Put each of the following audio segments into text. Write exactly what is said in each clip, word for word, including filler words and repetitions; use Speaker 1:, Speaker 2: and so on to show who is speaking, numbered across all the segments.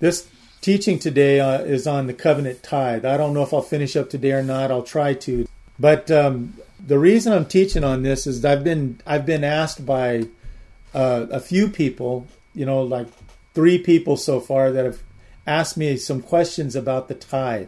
Speaker 1: This teaching today uh, is on the covenant tithe. I don't know if I'll finish up today or not. I'll try to. But um, the reason I'm teaching on this is I've been I've been asked by uh, a few people, you know, like three people so far that have asked me some questions about the tithe.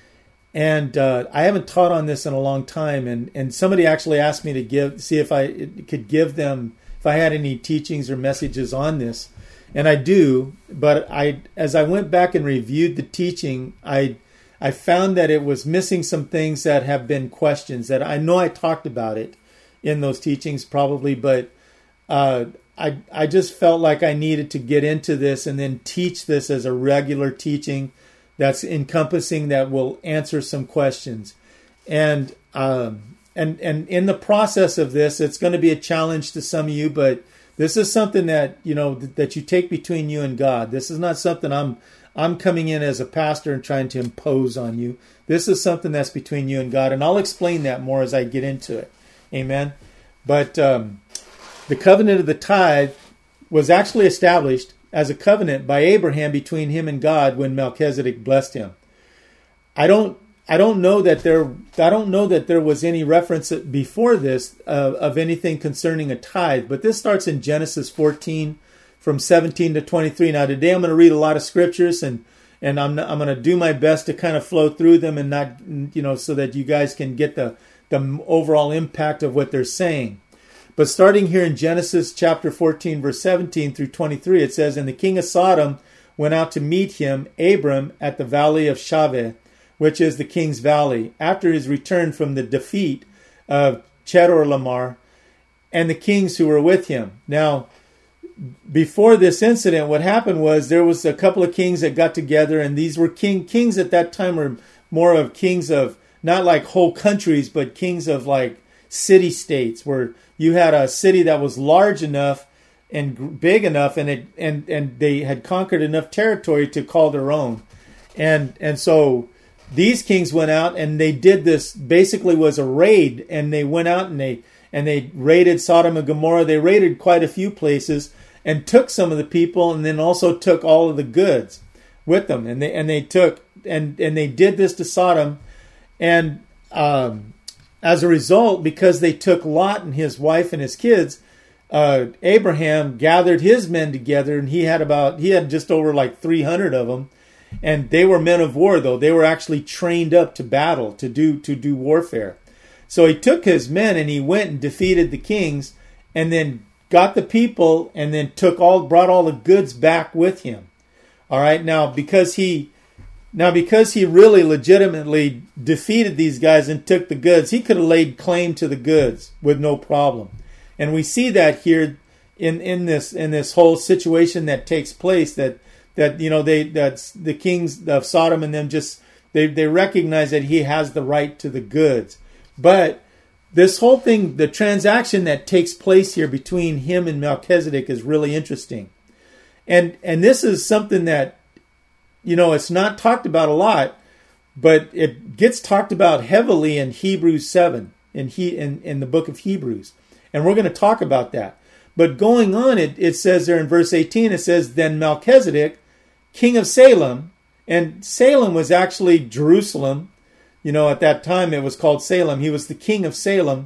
Speaker 1: And uh, I haven't taught on this in a long time. And, and somebody actually asked me to give, see if I could give them, if I had any teachings or messages on this. And I do. But I, as I went back and reviewed the teaching, I, I found that it was missing some things that have been questions that I know I talked about it in those teachings probably, but uh, I, I just felt like I needed to get into this and then teach this as a regular teaching that's encompassing, that will answer some questions. And um, and and in the process of this, it's going to be a challenge to some of you, but this is something that, you know, th- that you take between you and God. This is not something I'm I'm coming in as a pastor and trying to impose on you. This is something that's between you and God, and I'll explain that more as I get into it. Amen. But um, the covenant of the tithe was actually established as a covenant by Abraham between him and God when Melchizedek blessed him. I don't, I don't know that there, I don't know that there was any reference before this uh, of anything concerning a tithe. But this starts in Genesis fourteen, from seventeen to twenty-three. Now today I'm going to read a lot of scriptures, and and I'm I'm going to do my best to kind of flow through them and not, you know, so that you guys can get the the overall impact of what they're saying. But starting here in Genesis chapter fourteen, verse seventeen through twenty-three, it says, "And the king of Sodom went out to meet him, Abram, at the valley of Shaveh, which is the king's valley, after his return from the defeat of Chedorlaomer, and the kings who were with him." Now, before this incident, what happened was there was a couple of kings that got together, and these were king kings at that time were more of kings of, not like whole countries, but kings of like city-states, where you had a city that was large enough and big enough, and it and and they had conquered enough territory to call their own. And and so these kings went out and they did this, basically was a raid, and they went out and they and they raided Sodom and Gomorrah. They raided quite a few places and took some of the people, and then also took all of the goods with them. And they and they took and and they did this to Sodom, and um as a result, because they took Lot and his wife and his kids, uh, Abraham gathered his men together, and he had about he had just over like three hundred of them, and they were men of war. Though they were actually trained up to battle, to do to do warfare. So he took his men and he went and defeated the kings, and then got the people, and then took all brought all the goods back with him. All right, now because he. Now, because he really legitimately defeated these guys and took the goods, he could have laid claim to the goods with no problem. And we see that here in, in this in this whole situation that takes place, that that you know they that's the kings of Sodom and them just they they recognize that he has the right to the goods. But this whole thing, the transaction that takes place here between him and Melchizedek, is really interesting. And and this is something that, you know, it's not talked about a lot, but it gets talked about heavily in Hebrews seven, in he in, in the book of Hebrews. And we're going to talk about that. But going on, it, it says there in verse eighteen, it says, "Then Melchizedek, king of Salem," and Salem was actually Jerusalem. You know, at that time it was called Salem. He was the king of Salem.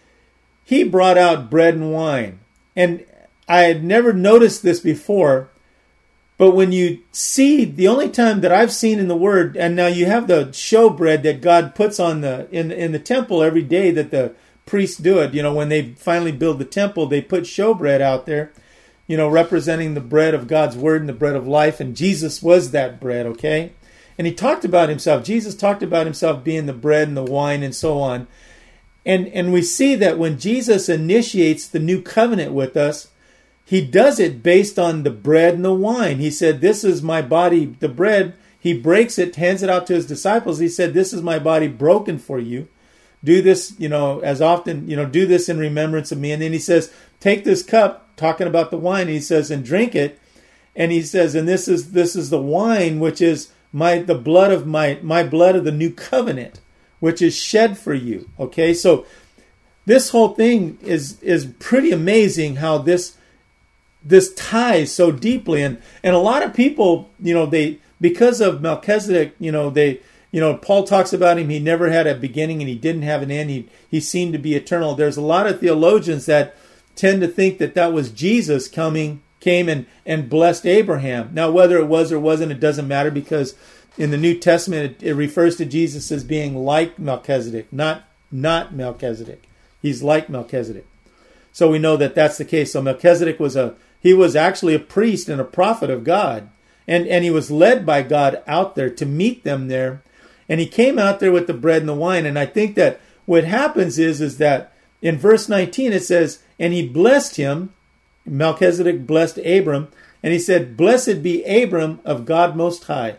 Speaker 1: "He brought out bread and wine." And I had never noticed this before. But when you see, the only time that I've seen in the Word, and now you have the showbread that God puts on the in in the temple every day that the priests do it. You know, when they finally build the temple, they put showbread out there, you know, representing the bread of God's Word and the bread of life. And Jesus was that bread, okay? And he talked about himself. Jesus talked about himself being the bread and the wine and so on. And and we see that when Jesus initiates the new covenant with us, he does it based on the bread and the wine. He said, "This is my body," the bread. He breaks it, hands it out to his disciples. He said, "This is my body broken for you. Do this, you know, as often, you know, do this in remembrance of me." And then he says, "Take this cup," talking about the wine. He says, "and drink it." And he says, "And this is this is the wine, which is my the blood of my my blood of the new covenant, which is shed for you." Okay, so this whole thing is is pretty amazing how this this ties so deeply. And, and a lot of people, you know, they, because of Melchizedek, you know, they, you know, Paul talks about him. He never had a beginning and he didn't have an end. He, he seemed to be eternal. There's a lot of theologians that tend to think that that was Jesus coming, came and, and blessed Abraham. Now, whether it was or wasn't, it doesn't matter, because in the New Testament, it, it refers to Jesus as being like Melchizedek, not, not Melchizedek. He's like Melchizedek. So we know that that's the case. So Melchizedek was a, he was actually a priest and a prophet of God. And, and he was led by God out there to meet them there. And he came out there with the bread and the wine. And I think that what happens is, is that in verse nineteen, it says, and he blessed him. Melchizedek blessed Abram. And he said, blessed be Abram of God Most High,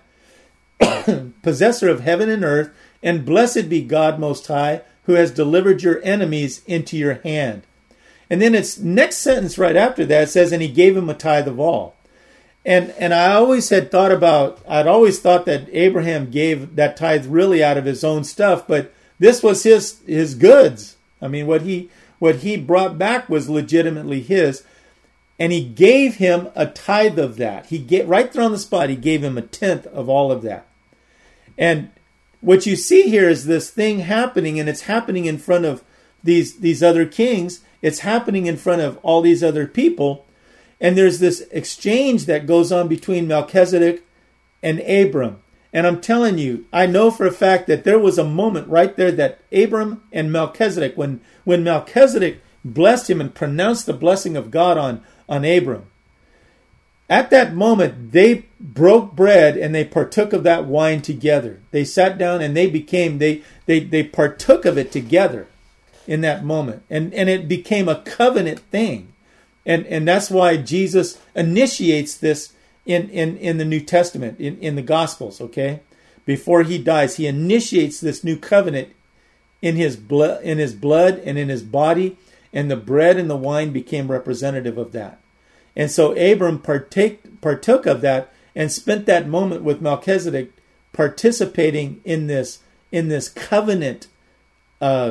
Speaker 1: possessor of heaven and earth. And blessed be God Most High, who has delivered your enemies into your hand. And then its next sentence right after that says, and he gave him a tithe of all. And and I always had thought about, I'd always thought that Abraham gave that tithe really out of his own stuff, but this was his his goods. I mean, what he what he brought back was legitimately his, and he gave him a tithe of that. He get right there on the spot. He gave him a tenth of all of that. And what you see here is this thing happening, and it's happening in front of these these other kings. It's happening in front of all these other people. And there's this exchange that goes on between Melchizedek and Abram. And I'm telling you, I know for a fact that there was a moment right there that Abram and Melchizedek, when, when Melchizedek blessed him and pronounced the blessing of God on, on Abram, at that moment, they broke bread and they partook of that wine together. They sat down and they became, they they, they partook of it together in that moment. And, and it became a covenant thing. And and that's why Jesus initiates this in, in, in the New Testament, in, in the Gospels, okay? Before he dies, he initiates this new covenant in his blood, in his blood and in his body, and the bread and the wine became representative of that. And so Abram partake, partook of that and spent that moment with Melchizedek participating in this, in this covenant uh,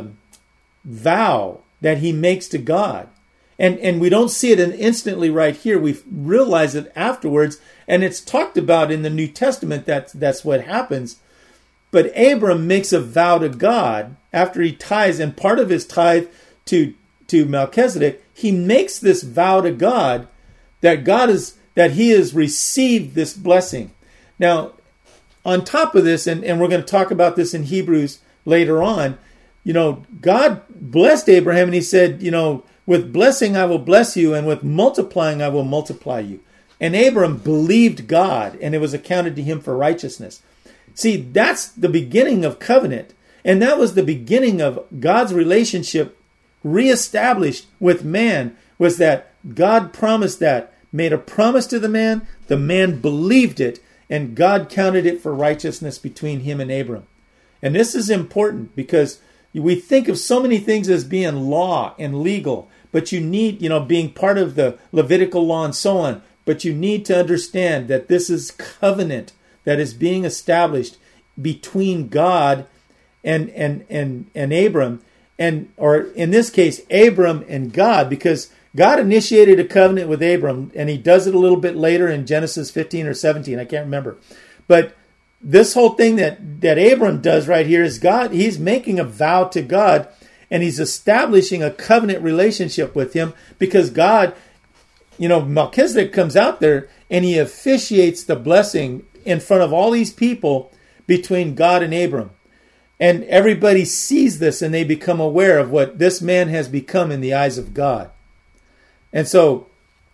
Speaker 1: vow that he makes to God. And and we don't see it instantly right here. We realize it afterwards, and it's talked about in the New Testament that that's what happens. But Abram makes a vow to God after he tithes, and part of his tithe to to Melchizedek, he makes this vow to God that God is that he has received this blessing. Now, on top of this, and, and we're going to talk about this in Hebrews later on, you know, God blessed Abraham, and he said, you know, with blessing I will bless you, and with multiplying I will multiply you. And Abram believed God, and it was accounted to him for righteousness. See, that's the beginning of covenant. And that was the beginning of God's relationship reestablished with man, was that God promised that, made a promise to the man, the man believed it, and God counted it for righteousness between him and Abram. And this is important because we think of so many things as being law and legal, but you need, you know, being part of the Levitical law and so on. But you need to understand that this is covenant that is being established between God and and and and Abram, and or in this case, Abram and God, because God initiated a covenant with Abram, and he does it a little bit later in Genesis fifteen or seventeen, I can't remember. But this whole thing that, that Abram does right here is God, he's making a vow to God, and he's establishing a covenant relationship with him, because God, you know, Melchizedek comes out there and he officiates the blessing in front of all these people between God and Abram. And everybody sees this and they become aware of what this man has become in the eyes of God. And so,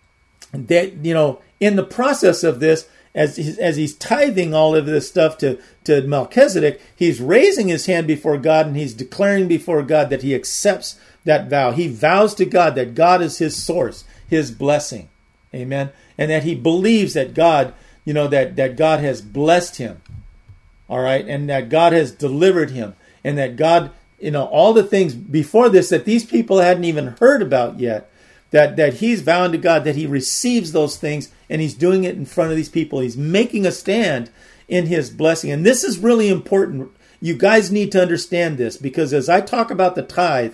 Speaker 1: that, you know, in the process of this, As he's, as he's tithing all of this stuff to, to Melchizedek, he's raising his hand before God and he's declaring before God that he accepts that vow. He vows to God that God is his source, his blessing. Amen. And that he believes that God, you know, that, that God has blessed him. All right. And that God has delivered him. And that God, you know, all the things before this that these people hadn't even heard about yet, that, that he's vowing to God that he receives those things, and he's doing it in front of these people. He's making a stand in his blessing. And this is really important. You guys need to understand this, because as I talk about the tithe,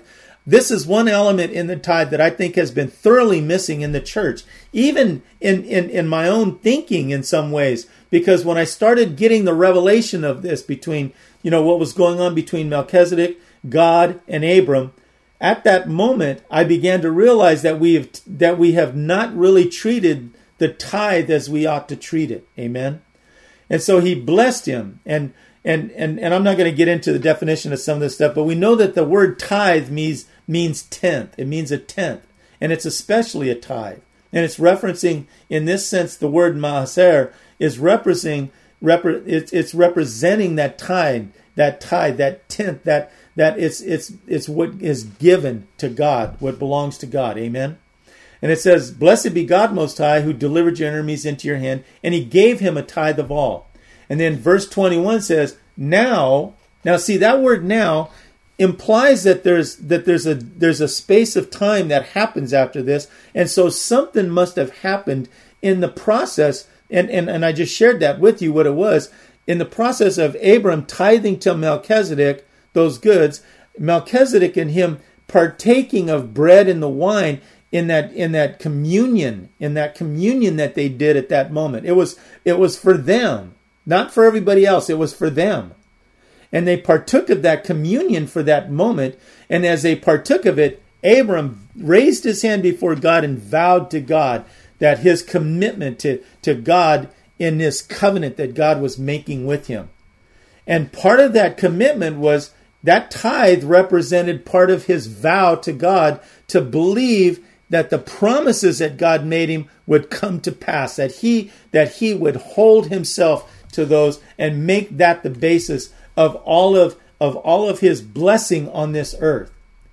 Speaker 1: this is one element in the tithe that I think has been thoroughly missing in the church, even in, in, in my own thinking in some ways. Because when I started getting the revelation of this between, you know, what was going on between Melchizedek, God, and Abram, at that moment, I began to realize that we have, that we have not really treated the tithe as we ought to treat it. Amen. And so he blessed him. And and and, and I'm not going to get into the definition of some of this stuff, but we know that the word tithe means means tenth. It means a tenth. And it's especially a tithe. And it's referencing, in this sense, the word maaser is representing, repre, it's, it's representing that tithe, that tithe, that tenth, that that it's it's it's what is given to God, what belongs to God. Amen. And it says, "Blessed be God Most High, who delivered your enemies into your hand, and he gave him a tithe of all." And then verse twenty-one says, "Now," now see, that word "now" implies that there's that there's a there's a space of time that happens after this, and so something must have happened in the process. And and and I just shared that with you, what it was in the process of Abram tithing to Melchizedek those goods, Melchizedek and him partaking of bread and the wine. In that in that communion, in that communion that they did at that moment. It was it was for them, not for everybody else. It was for them. And they partook of that communion for that moment. And as they partook of it, Abram raised his hand before God and vowed to God that his commitment to, to God in this covenant that God was making with him. And part of that commitment was that tithe represented part of his vow to God to believe that the promises that God made him would come to pass, that he that he would hold himself to those and make that the basis of all of, of all of his blessing on this earth.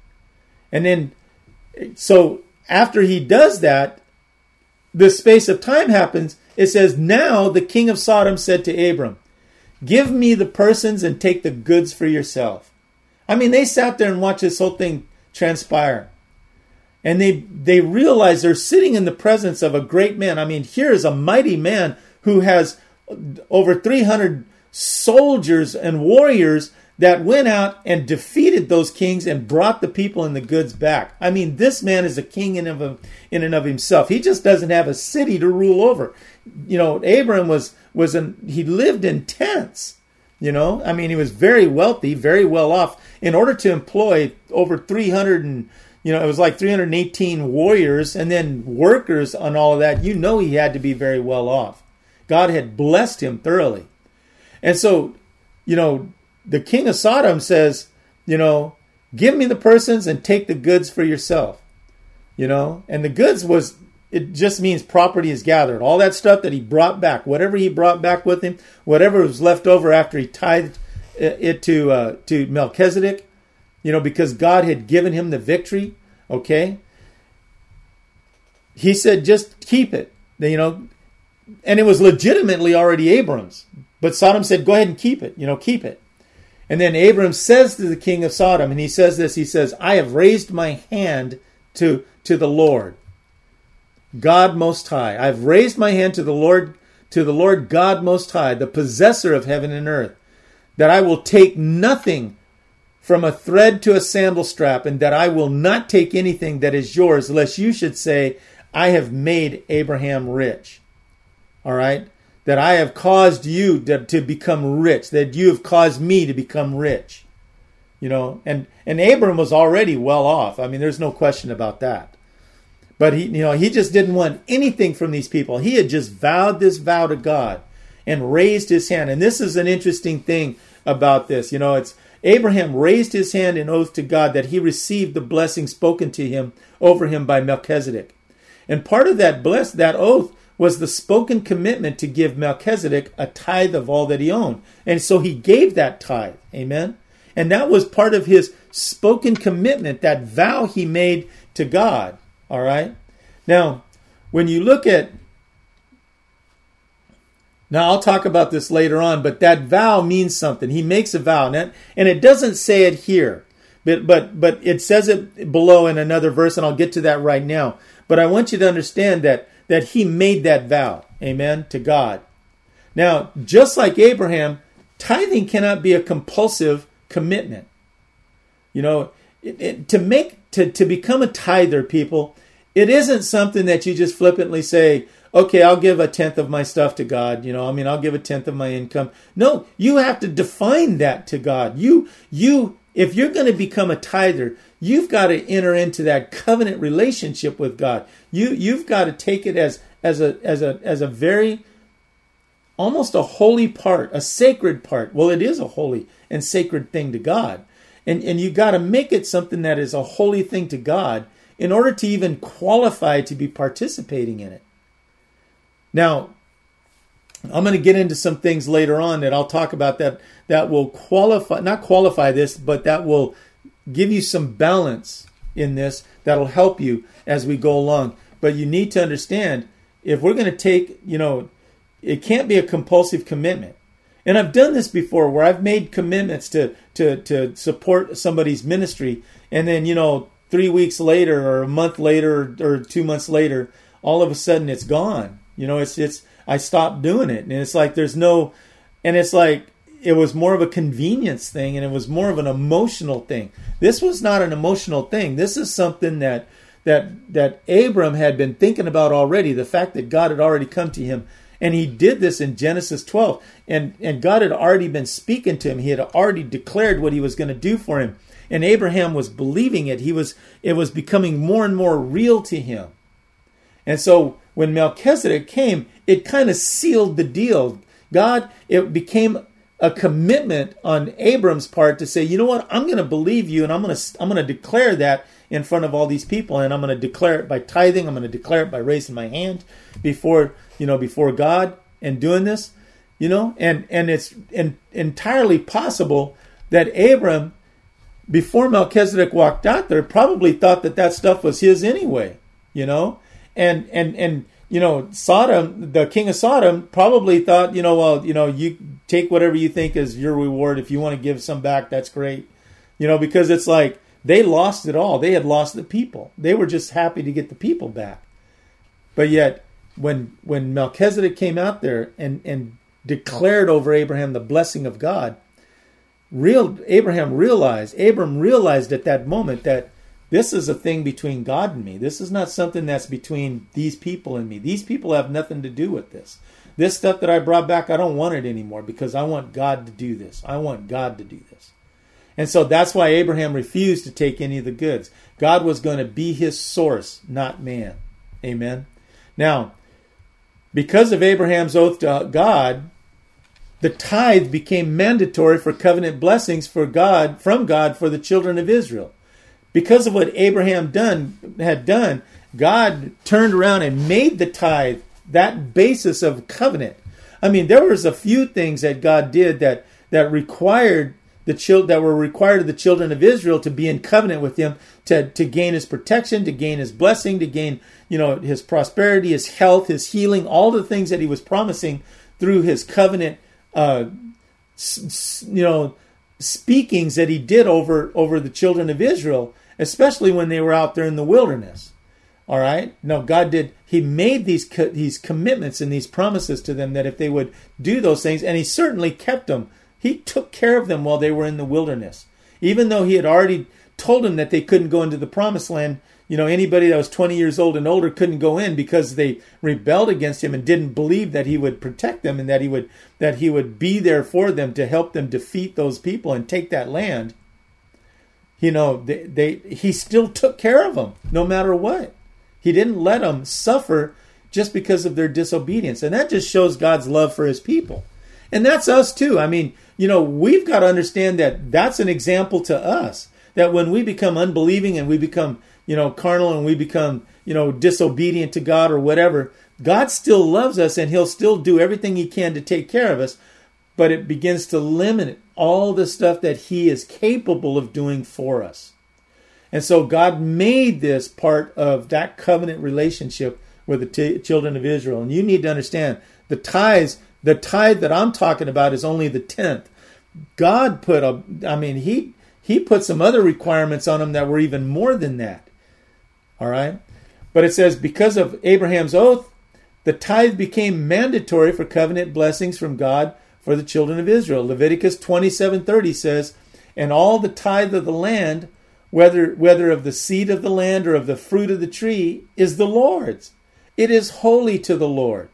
Speaker 1: And then, so after he does that, this space of time happens. It says, "Now the king of Sodom said to Abram, 'Give me the persons and take the goods for yourself.'" I mean, they sat there and watched this whole thing transpire. And they they realize they're sitting in the presence of a great man. I mean, here is a mighty man who has over three hundred soldiers and warriors that went out and defeated those kings and brought the people and the goods back. I mean, this man is a king in, of, in and of himself. He just doesn't have a city to rule over. You know, Abram was, was an, he lived in tents. You know, I mean, he was very wealthy, very well off. In order to employ over three hundred and You know, it was like three hundred eighteen warriors and then workers on all of that. You know he had to be very well off. God had blessed him thoroughly. And so, you know, the king of Sodom says, you know, "Give me the persons and take the goods for yourself." You know, and the goods was, it just means property is gathered. All that stuff that he brought back, whatever he brought back with him, whatever was left over after he tithed it to, uh, to Melchizedek. You know, because God had given him the victory, okay? He said, just keep it, you know. And it was legitimately already Abram's. But Sodom said, go ahead and keep it, you know, keep it. And then Abram says to the king of Sodom, and he says this, he says, "I have raised my hand to, to the Lord, God Most High. I've raised my hand to the Lord, to the Lord God Most High, the possessor of heaven and earth, that I will take nothing from a thread to a sandal strap, and that I will not take anything that is yours, lest you should say, 'I have made Abraham rich.'" All right? That I have caused you to, to become rich, that you have caused me to become rich. You know, and, and Abram was already well off. I mean, there's no question about that. But he, you know, he just didn't want anything from these people. He had just vowed this vow to God and raised his hand. And this is an interesting thing about this. You know, it's Abraham raised his hand in oath to God that he received the blessing spoken to him over him by Melchizedek. And part of that bless that oath was the spoken commitment to give Melchizedek a tithe of all that he owned. And so he gave that tithe. Amen. And that was part of his spoken commitment, that vow he made to God. All right. Now, when you look at, now I'll talk about this later on, but that vow means something. He makes a vow, and it doesn't say it here, but but but it says it below in another verse, and I'll get to that right now. But I want you to understand that that he made that vow, amen, to God. Now, just like Abraham, tithing cannot be a compulsive commitment. You know, it, it, to make to, to become a tither, people, it isn't something that you just flippantly say, okay, I'll give a tenth of my stuff to God. You know, I mean, I'll give a tenth of my income. No, you have to define that to God. You, you, if you're going to become a tither, you've got to enter into that covenant relationship with God. You, you've got to take it as, as a, as a, as a very, almost a holy part, a sacred part. Well, it is a holy and sacred thing to God. And, and you got to make it something that is a holy thing to God in order to even qualify to be participating in it. Now, I'm going to get into some things later on that I'll talk about that that will qualify, not qualify this, but that will give you some balance in this that'll help you as we go along. But you need to understand, if we're going to take, you know, it can't be a compulsive commitment. And I've done this before where I've made commitments to, to, to support somebody's ministry. And then, you know, three weeks later or a month later or two months later, all of a sudden it's gone. You know, it's, it's, I stopped doing it. And it's like, there's no, and it's like, it was more of a convenience thing and it was more of an emotional thing. This was not an emotional thing. This is something that, that, that Abram had been thinking about already. The fact that God had already come to him, and he did this in Genesis twelve, and, and God had already been speaking to him. He had already declared what he was going to do for him. And Abraham was believing it. He was, it was becoming more and more real to him. And so when Melchizedek came, it kind of sealed the deal. God, it became a commitment on Abram's part to say, you know what, I'm going to believe you, and I'm going to I'm going to declare that in front of all these people, and I'm going to declare it by tithing. I'm going to declare it by raising my hand before, you know, before God and doing this, you know, and and it's in, entirely possible that Abram, before Melchizedek walked out there, probably thought that that stuff was his anyway, you know. And, and, and, you know, Sodom, the king of Sodom probably thought, you know, well, you know, you take whatever you think is your reward. If you want to give some back, that's great. You know, because it's like they lost it all. They had lost the people. They were just happy to get the people back. But yet when, when Melchizedek came out there and, and declared over Abraham the blessing of God, real Abraham realized, Abram realized at that moment that this is a thing between God and me. This is not something that's between these people and me. These people have nothing to do with this. This stuff that I brought back, I don't want it anymore because I want God to do this. I want God to do this. And so that's why Abraham refused to take any of the goods. God was going to be his source, not man. Amen. Now, because of Abraham's oath to God, the tithe became mandatory for covenant blessings for God, from God for the children of Israel. Because of what Abraham done had done, God turned around and made the tithe that basis of covenant. I mean, there was a few things that God did that that required the chil- that were required of the children of Israel to be in covenant with him, to to gain his protection, to gain his blessing, to gain, you know, his prosperity, his health, his healing, all the things that he was promising through his covenant, uh, you know, speakings that he did over over the children of Israel. Especially when they were out there in the wilderness. All right? No, God did, he made these co- these commitments and these promises to them that if they would do those things, and he certainly kept them. He took care of them while they were in the wilderness. Even though he had already told them that they couldn't go into the promised land, you know, anybody that was twenty years old and older couldn't go in because they rebelled against him and didn't believe that he would protect them and that he would that he would be there for them to help them defeat those people and take that land. You know, they, they he still took care of them no matter what. He didn't let them suffer just because of their disobedience. And that just shows God's love for his people. And that's us too. I mean, you know, we've got to understand that that's an example to us. That when we become unbelieving and we become, you know, carnal and we become, you know, disobedient to God or whatever, God still loves us and he'll still do everything he can to take care of us. But it begins to limit all the stuff that he is capable of doing for us. And so God made this part of that covenant relationship with the t- children of Israel. And you need to understand, the tithes, the tithe that I'm talking about is only the tenth. God put a, I mean, he he put some other requirements on them that were even more than that. All right? But it says, because of Abraham's oath, the tithe became mandatory for covenant blessings from God for the children of Israel. Leviticus twenty-seven thirty says, and all the tithe of the land whether whether of the seed of the land or of the fruit of the tree, is the Lord's. It is holy to the Lord.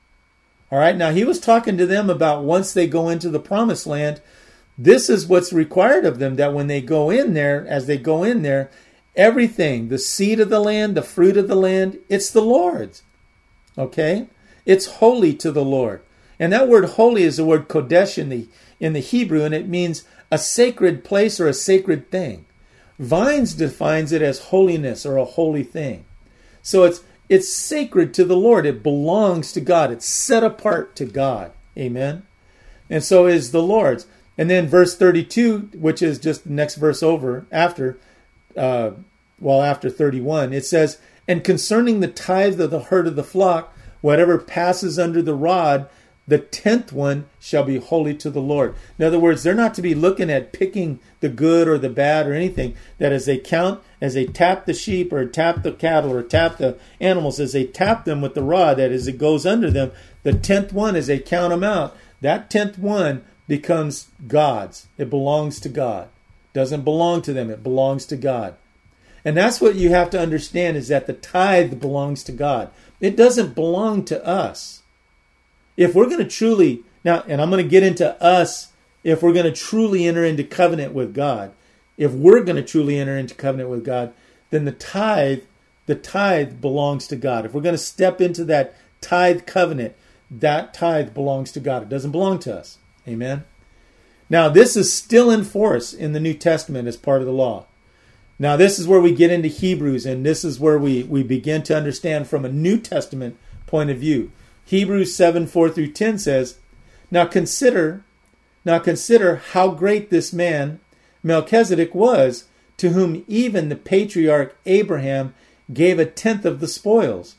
Speaker 1: All right, now he was talking to them about once they go into the promised land, this is what's required of them, that when they go in there, as they go in there, everything, the seed of the land, the fruit of the land, it's the Lord's. Okay? It's holy to the Lord. And that word holy is the word kodesh in the, in the Hebrew, and it means a sacred place or a sacred thing. Vines defines it as holiness or a holy thing. So it's it's sacred to the Lord. It belongs to God. It's set apart to God. Amen? And so is the Lord's. And then verse thirty-two, which is just the next verse over, after, uh, well, after thirty-one, it says, and concerning the tithe of the herd of the flock, whatever passes under the rod, the tenth one shall be holy to the Lord. In other words, they're not to be looking at picking the good or the bad or anything. That as they count, as they tap the sheep or tap the cattle or tap the animals, as they tap them with the rod, that as it goes under them, the tenth one, as they count them out, that tenth one becomes God's. It belongs to God. Doesn't belong to them. It belongs to God. And that's what you have to understand, is that the tithe belongs to God. It doesn't belong to us. If we're going to truly, now, and I'm going to get into us, if we're going to truly enter into covenant with God, if we're going to truly enter into covenant with God, then the tithe, the tithe belongs to God. If we're going to step into that tithe covenant, that tithe belongs to God. It doesn't belong to us. Amen. Now, this is still in force in the New Testament as part of the law. Now, this is where we get into Hebrews, and this is where we, we begin to understand from a New Testament point of view. Hebrews seven, four through ten says, Now consider, now consider how great this man, Melchizedek, was, to whom even the patriarch Abraham gave a tenth of the spoils.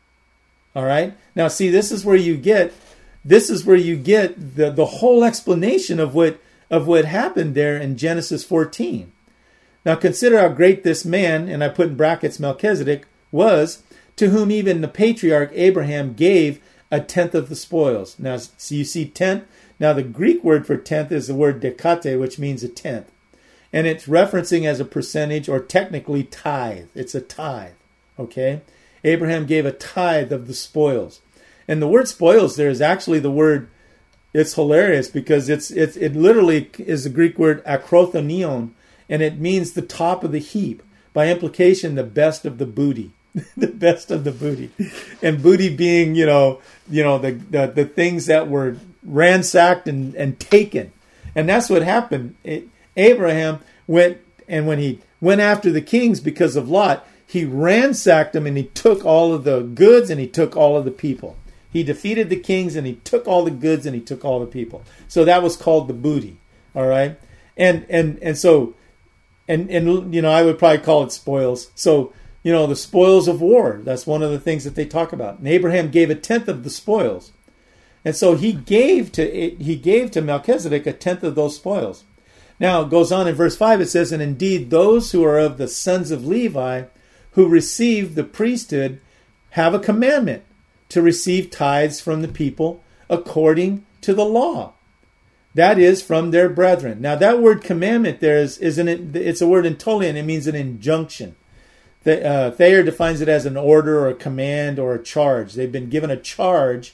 Speaker 1: All right? Now, see, this is where you get, this is where you get the, the whole explanation of what, of what happened there in Genesis fourteen. Now consider how great this man, and I put in brackets Melchizedek, was, to whom even the patriarch Abraham gave a tenth of the spoils. Now, so you see tenth. Now, the Greek word for tenth is the word dekate, which means a tenth. And it's referencing as a percentage, or technically tithe. It's a tithe. Okay? Abraham gave a tithe of the spoils. And the word spoils there is actually the word, it's hilarious because it's, it's it literally is the Greek word akrothonion, and it means the top of the heap. By implication, the best of the booty. The best of the booty. And booty being, you know, you know, the, the, the things that were ransacked and, and taken. And that's what happened. It, Abraham went, and when he went after the kings because of Lot, he ransacked them and he took all of the goods and he took all of the people. He defeated the kings and he took all the goods and he took all the people. So that was called the booty. All right. And, and, and so, and, and, you know, I would probably call it spoils. So, you know, the spoils of war. That's one of the things that they talk about. And Abraham gave a tenth of the spoils. And so he gave to he gave to Melchizedek a tenth of those spoils. Now, it goes on in verse five, it says, And indeed those who are of the sons of Levi, who receive the priesthood, have a commandment to receive tithes from the people according to the law. That is, from their brethren. Now, that word commandment there is, is an, it's a word in Tolian. It means an injunction. The, uh, Thayer defines it as an order or a command or a charge. They've been given a charge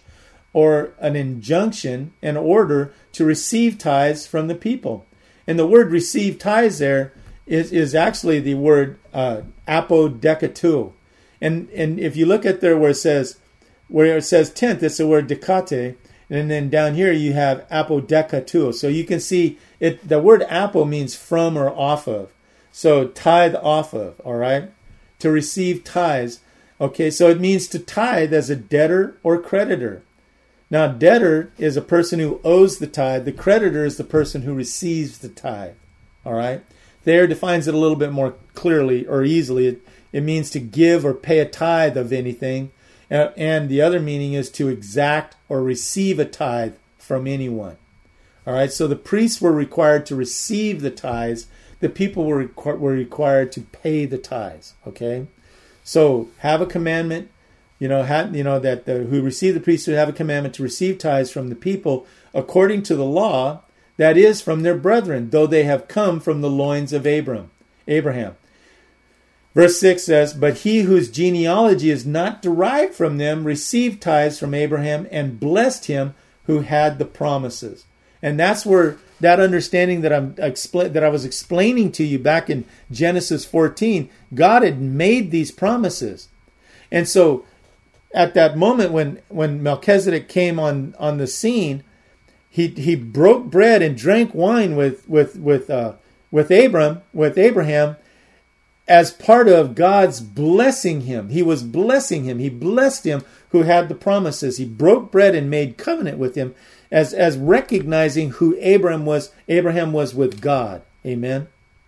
Speaker 1: or an injunction, an order to receive tithes from the people. And the word receive tithes there is, is actually the word uh, apodekatu. And and if you look at there where it says where it says tenth, it's the word dekate. And then down here you have apodekatu. So you can see it. The word apo means from or off of. So tithe off of, all right? To receive tithes. Okay, so it means to tithe as a debtor or creditor. Now, debtor is a person who owes the tithe. The creditor is the person who receives the tithe. All right? Thayer defines it a little bit more clearly or easily. It, it means to give or pay a tithe of anything. Uh, and the other meaning is to exact or receive a tithe from anyone. All right? So the priests were required to receive the tithes. The people were, requ- were required to pay the tithes. Okay? So have a commandment. You know, have, you know that the, who receive the priesthood have a commandment to receive tithes from the people according to the law, that is, from their brethren, though they have come from the loins of Abram, Abraham. Verse six says, but he whose genealogy is not derived from them received tithes from Abraham and blessed him who had the promises. And that's where that understanding that I'm expl- that I was explaining to you back in Genesis fourteen, God had made these promises. And so at that moment when, when Melchizedek came on, on the scene, he he broke bread and drank wine with with with uh, with Abram with Abraham as part of God's blessing him. He was blessing him. He blessed him who had the promises. He broke bread and made covenant with him as, as recognizing who Abraham was, Abraham was with God. Amen.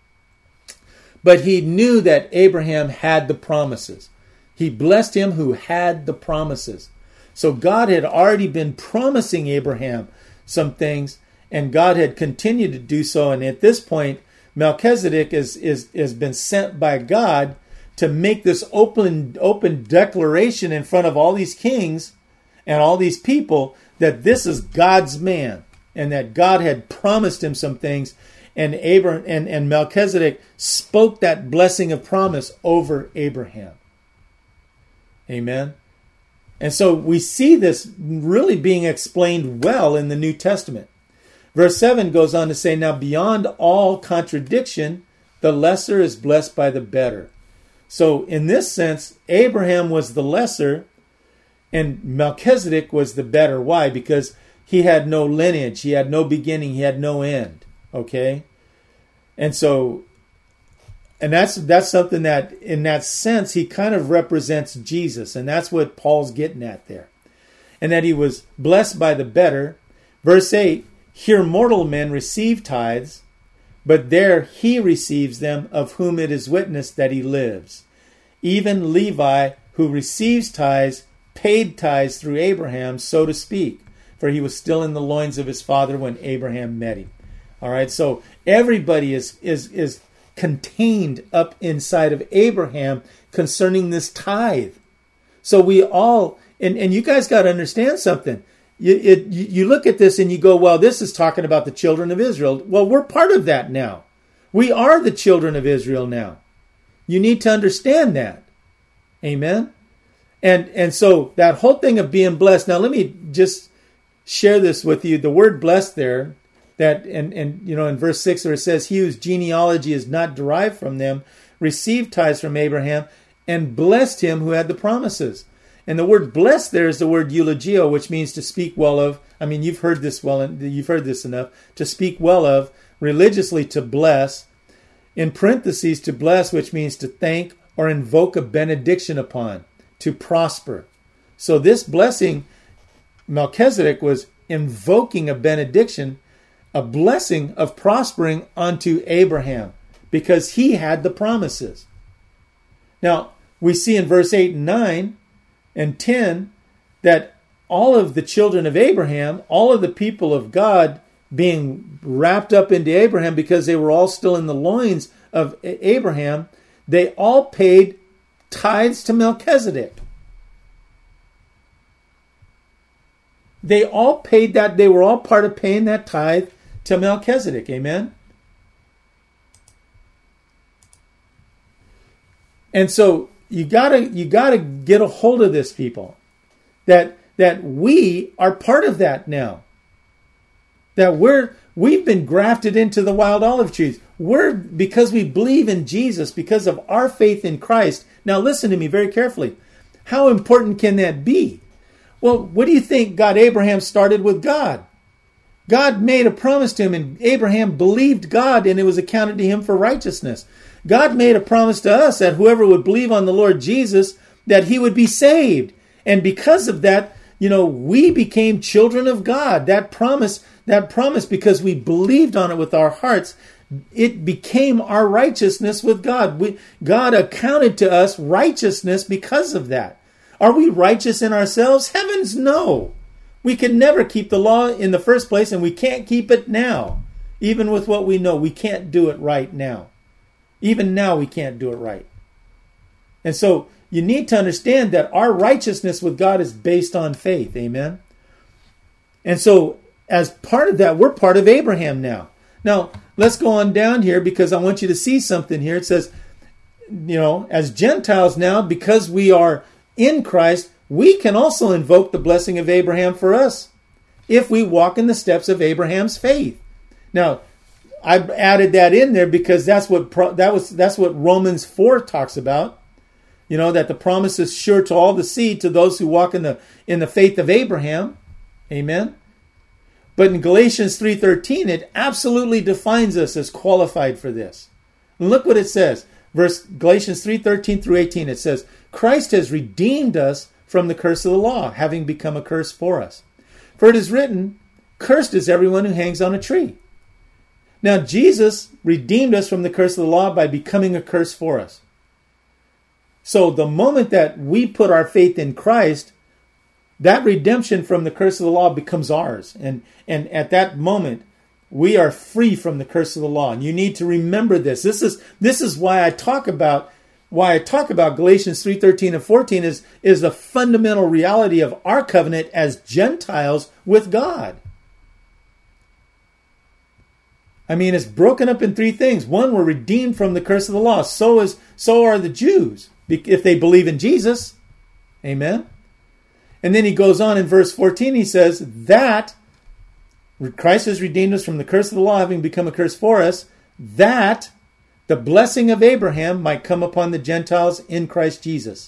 Speaker 1: But he knew that Abraham had the promises. He blessed him who had the promises. So God had already been promising Abraham some things, and God had continued to do so. And at this point, Melchizedek is, is, has been sent by God to make this open, open declaration in front of all these kings and all these people that this is God's man and that God had promised him some things. And Abraham and, and Melchizedek spoke that blessing of promise over Abraham. Amen. And so we see this really being explained well in the New Testament. Verse seven goes on to say, now beyond all contradiction, the lesser is blessed by the better. So in this sense, Abraham was the lesser and Melchizedek was the better. Why? Because he had no lineage. He had no beginning. He had no end. Okay? And so, and that's that's something that in that sense, he kind of represents Jesus. And that's what Paul's getting at there. And that he was blessed by the better. Verse eight, here mortal men receive tithes, but there he receives them of whom it is witnessed that he lives. Even Levi, who receives tithes, paid tithes through Abraham, so to speak, for he was still in the loins of his father when Abraham met him. All right, so everybody is is is contained up inside of Abraham concerning this tithe. So we all, and, and you guys got to understand something. You, it, you look at this and you go, well, this is talking about the children of Israel. Well, we're part of that now. We are the children of Israel now. You need to understand that. Amen. And and so that whole thing of being blessed. Now, let me just share this with you. The word blessed there, that and, and you know, in verse six where it says, he whose genealogy is not derived from them, received tithes from Abraham and blessed him who had the promises. And the word blessed there is the word eulogio, which means to speak well of. I mean, you've heard this well, you've heard this enough. To speak well of, religiously to bless. In parentheses, to bless, which means to thank or invoke a benediction upon, to prosper. So this blessing, Melchizedek was invoking a benediction, a blessing of prospering unto Abraham, because he had the promises. Now, we see in verse eight and nine, and ten, that all of the children of Abraham, all of the people of God being wrapped up into Abraham because they were all still in the loins of Abraham, they all paid tithes to Melchizedek. They all paid that, they were all part of paying that tithe to Melchizedek. Amen? And so, You gotta, you gotta get a hold of this, people. That that we are part of that now. That we're we've been grafted into the wild olive trees. We're because we believe in Jesus, because of our faith in Christ. Now, listen to me very carefully. How important can that be? Well, what do you think God Abraham started with God? God made a promise to him, and Abraham believed God, and it was accounted to him for righteousness. God made a promise to us that whoever would believe on the Lord Jesus, that he would be saved. And because of that, you know, we became children of God. That promise, that promise, because we believed on it with our hearts, it became our righteousness with God. We, God accounted to us righteousness because of that. Are we righteous in ourselves? Heavens, no. We can never keep the law in the first place, and we can't keep it now. Even with what we know, we can't do it right now. Even now, we can't do it right. And so, you need to understand that our righteousness with God is based on faith. Amen? And so, as part of that, we're part of Abraham now. Now, let's go on down here because I want you to see something here. It says, you know, as Gentiles now, because we are in Christ, we can also invoke the blessing of Abraham for us if we walk in the steps of Abraham's faith. Now, I added that in there because that's what that was that's what Romans four talks about. You know, that the promise is sure to all the seed, to those who walk in the in the faith of Abraham. Amen. But in Galatians three thirteen, it absolutely defines us as qualified for this. And look what it says. Verse Galatians three thirteen through eighteen, it says, Christ has redeemed us from the curse of the law, having become a curse for us. For it is written, cursed is everyone who hangs on a tree. Now Jesus redeemed us from the curse of the law by becoming a curse for us. So the moment that we put our faith in Christ, that redemption from the curse of the law becomes ours. And, and at that moment, we are free from the curse of the law. And you need to remember this. This is, this is why I talk about why I talk about Galatians three thirteen and fourteen is, is the fundamental reality of our covenant as Gentiles with God. I mean, it's broken up in three things. One, we're redeemed from the curse of the law. So is so are the Jews, if they believe in Jesus. Amen. And then he goes on in verse fourteen, he says that Christ has redeemed us from the curse of the law, having become a curse for us, that the blessing of Abraham might come upon the Gentiles in Christ Jesus.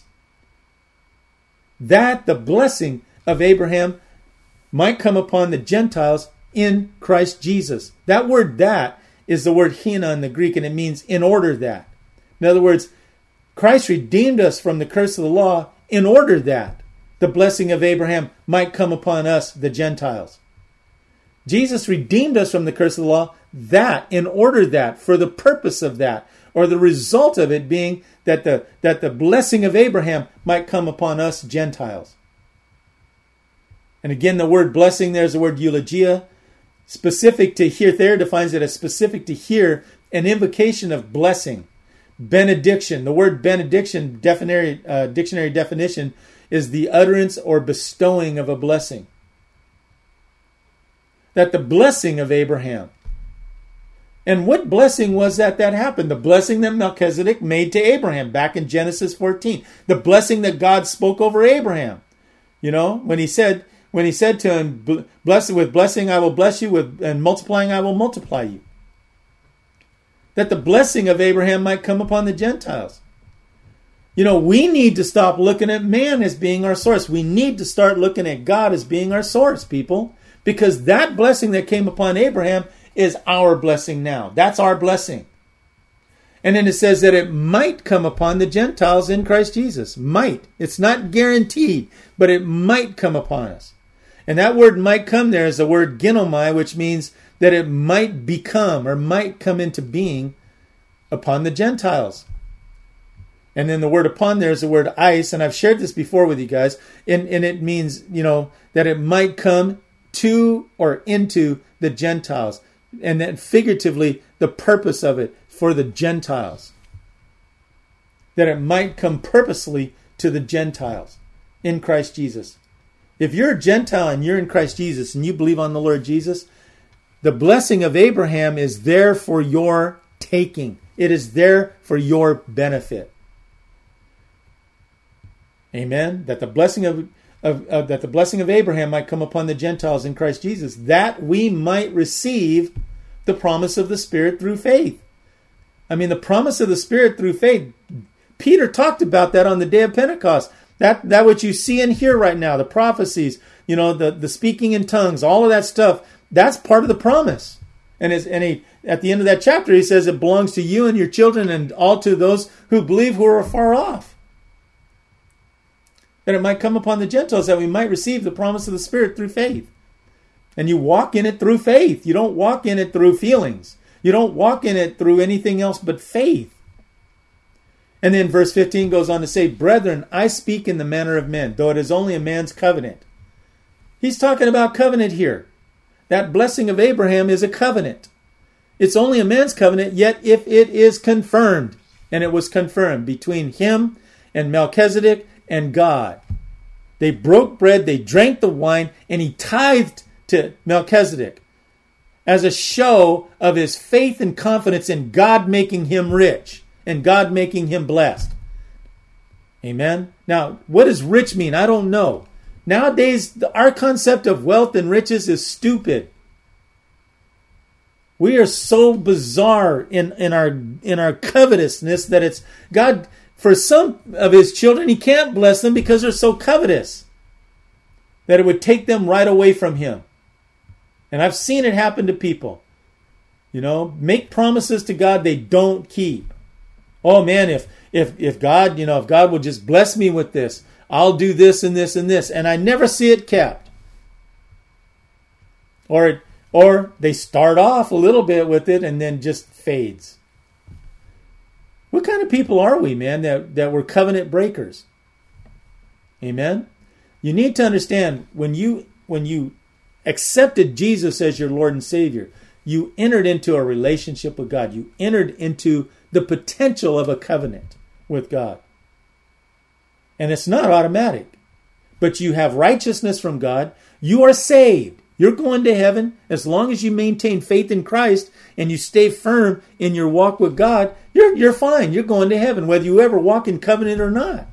Speaker 1: That the blessing of Abraham might come upon the Gentiles in Christ Jesus. That word that is the word hina in the Greek, and it means in order that. In other words, Christ redeemed us from the curse of the law in order that the blessing of Abraham might come upon us, the Gentiles. Jesus redeemed us from the curse of the law, that, in order that, for the purpose of that, or the result of it being that the, that the blessing of Abraham might come upon us, Gentiles. And again, the word blessing there is the word eulogia. Specific to here, there defines it as specific to here, an invocation of blessing. Benediction. The word benediction, dictionary, uh, dictionary definition, is the utterance or bestowing of a blessing. That the blessing of Abraham. And what blessing was that that happened? The blessing that Melchizedek made to Abraham back in Genesis fourteen. The blessing that God spoke over Abraham. You know, when he said, when he said to him, "Blessed with blessing I will bless you, with and multiplying I will multiply you." That the blessing of Abraham might come upon the Gentiles. You know, we need to stop looking at man as being our source. We need to start looking at God as being our source, people. Because that blessing that came upon Abraham is our blessing now. That's our blessing. And then it says that it might come upon the Gentiles in Christ Jesus. Might. It's not guaranteed, but it might come upon us. And that word might come there is the word ginomai, which means that it might become or might come into being upon the Gentiles. And then the word upon there is the word eis, and I've shared this before with you guys, and, and it means, you know, that it might come to or into the Gentiles. And then figuratively, the purpose of it for the Gentiles. That it might come purposely to the Gentiles in Christ Jesus. If you're a Gentile and you're in Christ Jesus and you believe on the Lord Jesus, the blessing of Abraham is there for your taking. It is there for your benefit. Amen. That the blessing of Of, of, that the blessing of Abraham might come upon the Gentiles in Christ Jesus, that we might receive the promise of the Spirit through faith. I mean, the promise of the Spirit through faith, Peter talked about that on the day of Pentecost. That that what you see and hear right now, the prophecies, you know, the, the speaking in tongues, all of that stuff, that's part of the promise. And, it's, and he, at the end of that chapter, he says it belongs to you and your children and all to those who believe who are far off. That it might come upon the Gentiles, that we might receive the promise of the Spirit through faith. And you walk in it through faith. You don't walk in it through feelings. You don't walk in it through anything else but faith. And then verse fifteen goes on to say, "Brethren, I speak in the manner of men, though it is only a man's covenant." He's talking about covenant here. That blessing of Abraham is a covenant. It's only a man's covenant, yet if it is confirmed, and it was confirmed between him and Melchizedek and God. They broke bread, they drank the wine, and he tithed to Melchizedek as a show of his faith and confidence in God making him rich and God making him blessed. Amen. Now, what does rich mean? I don't know. Nowadays, our concept of wealth and riches is stupid. We are so bizarre in, in our in our covetousness that it's God, for some of his children, he can't bless them because they're so covetous that it would take them right away from him. And I've seen it happen to people. You know, make promises to God they don't keep. Oh man, if if if God, you know, if God will just bless me with this, I'll do this and this and this, and I never see it kept. Or or they start off a little bit with it and then just fades. What kind of people are we, man, that, that we're covenant breakers? Amen? You need to understand, when you when you accepted Jesus as your Lord and Savior, you entered into a relationship with God. You entered into the potential of a covenant with God. And it's not automatic. But you have righteousness from God. You are saved. You're going to heaven as long as you maintain faith in Christ and you stay firm in your walk with God. You're, you're fine. You're going to heaven, whether you ever walk in covenant or not.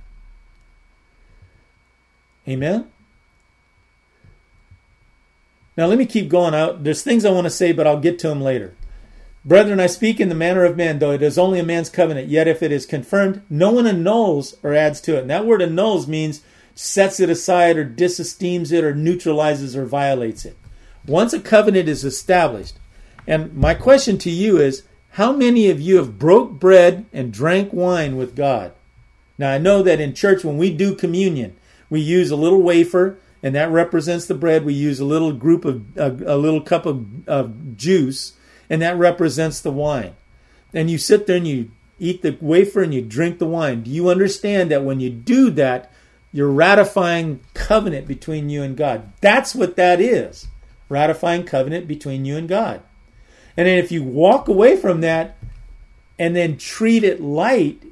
Speaker 1: Amen? Now let me keep going out. There's things I want to say, but I'll get to them later. Brethren, I speak in the manner of men, though it is only a man's covenant. Yet if it is confirmed, no one annuls or adds to it. And that word annuls means sets it aside or disesteems it or neutralizes or violates it. Once a covenant is established, and my question to you is, how many of you have broke bread and drank wine with God? Now I know that in church when we do communion, we use a little wafer, and that represents the bread. We use a little group of a, a little cup of, of juice, and that represents the wine. And you sit there and you eat the wafer and you drink the wine. Do you understand that when you do that, you're ratifying covenant between you and God? That's what that is. Ratifying covenant between you and God. And then if you walk away from that and then treat it light,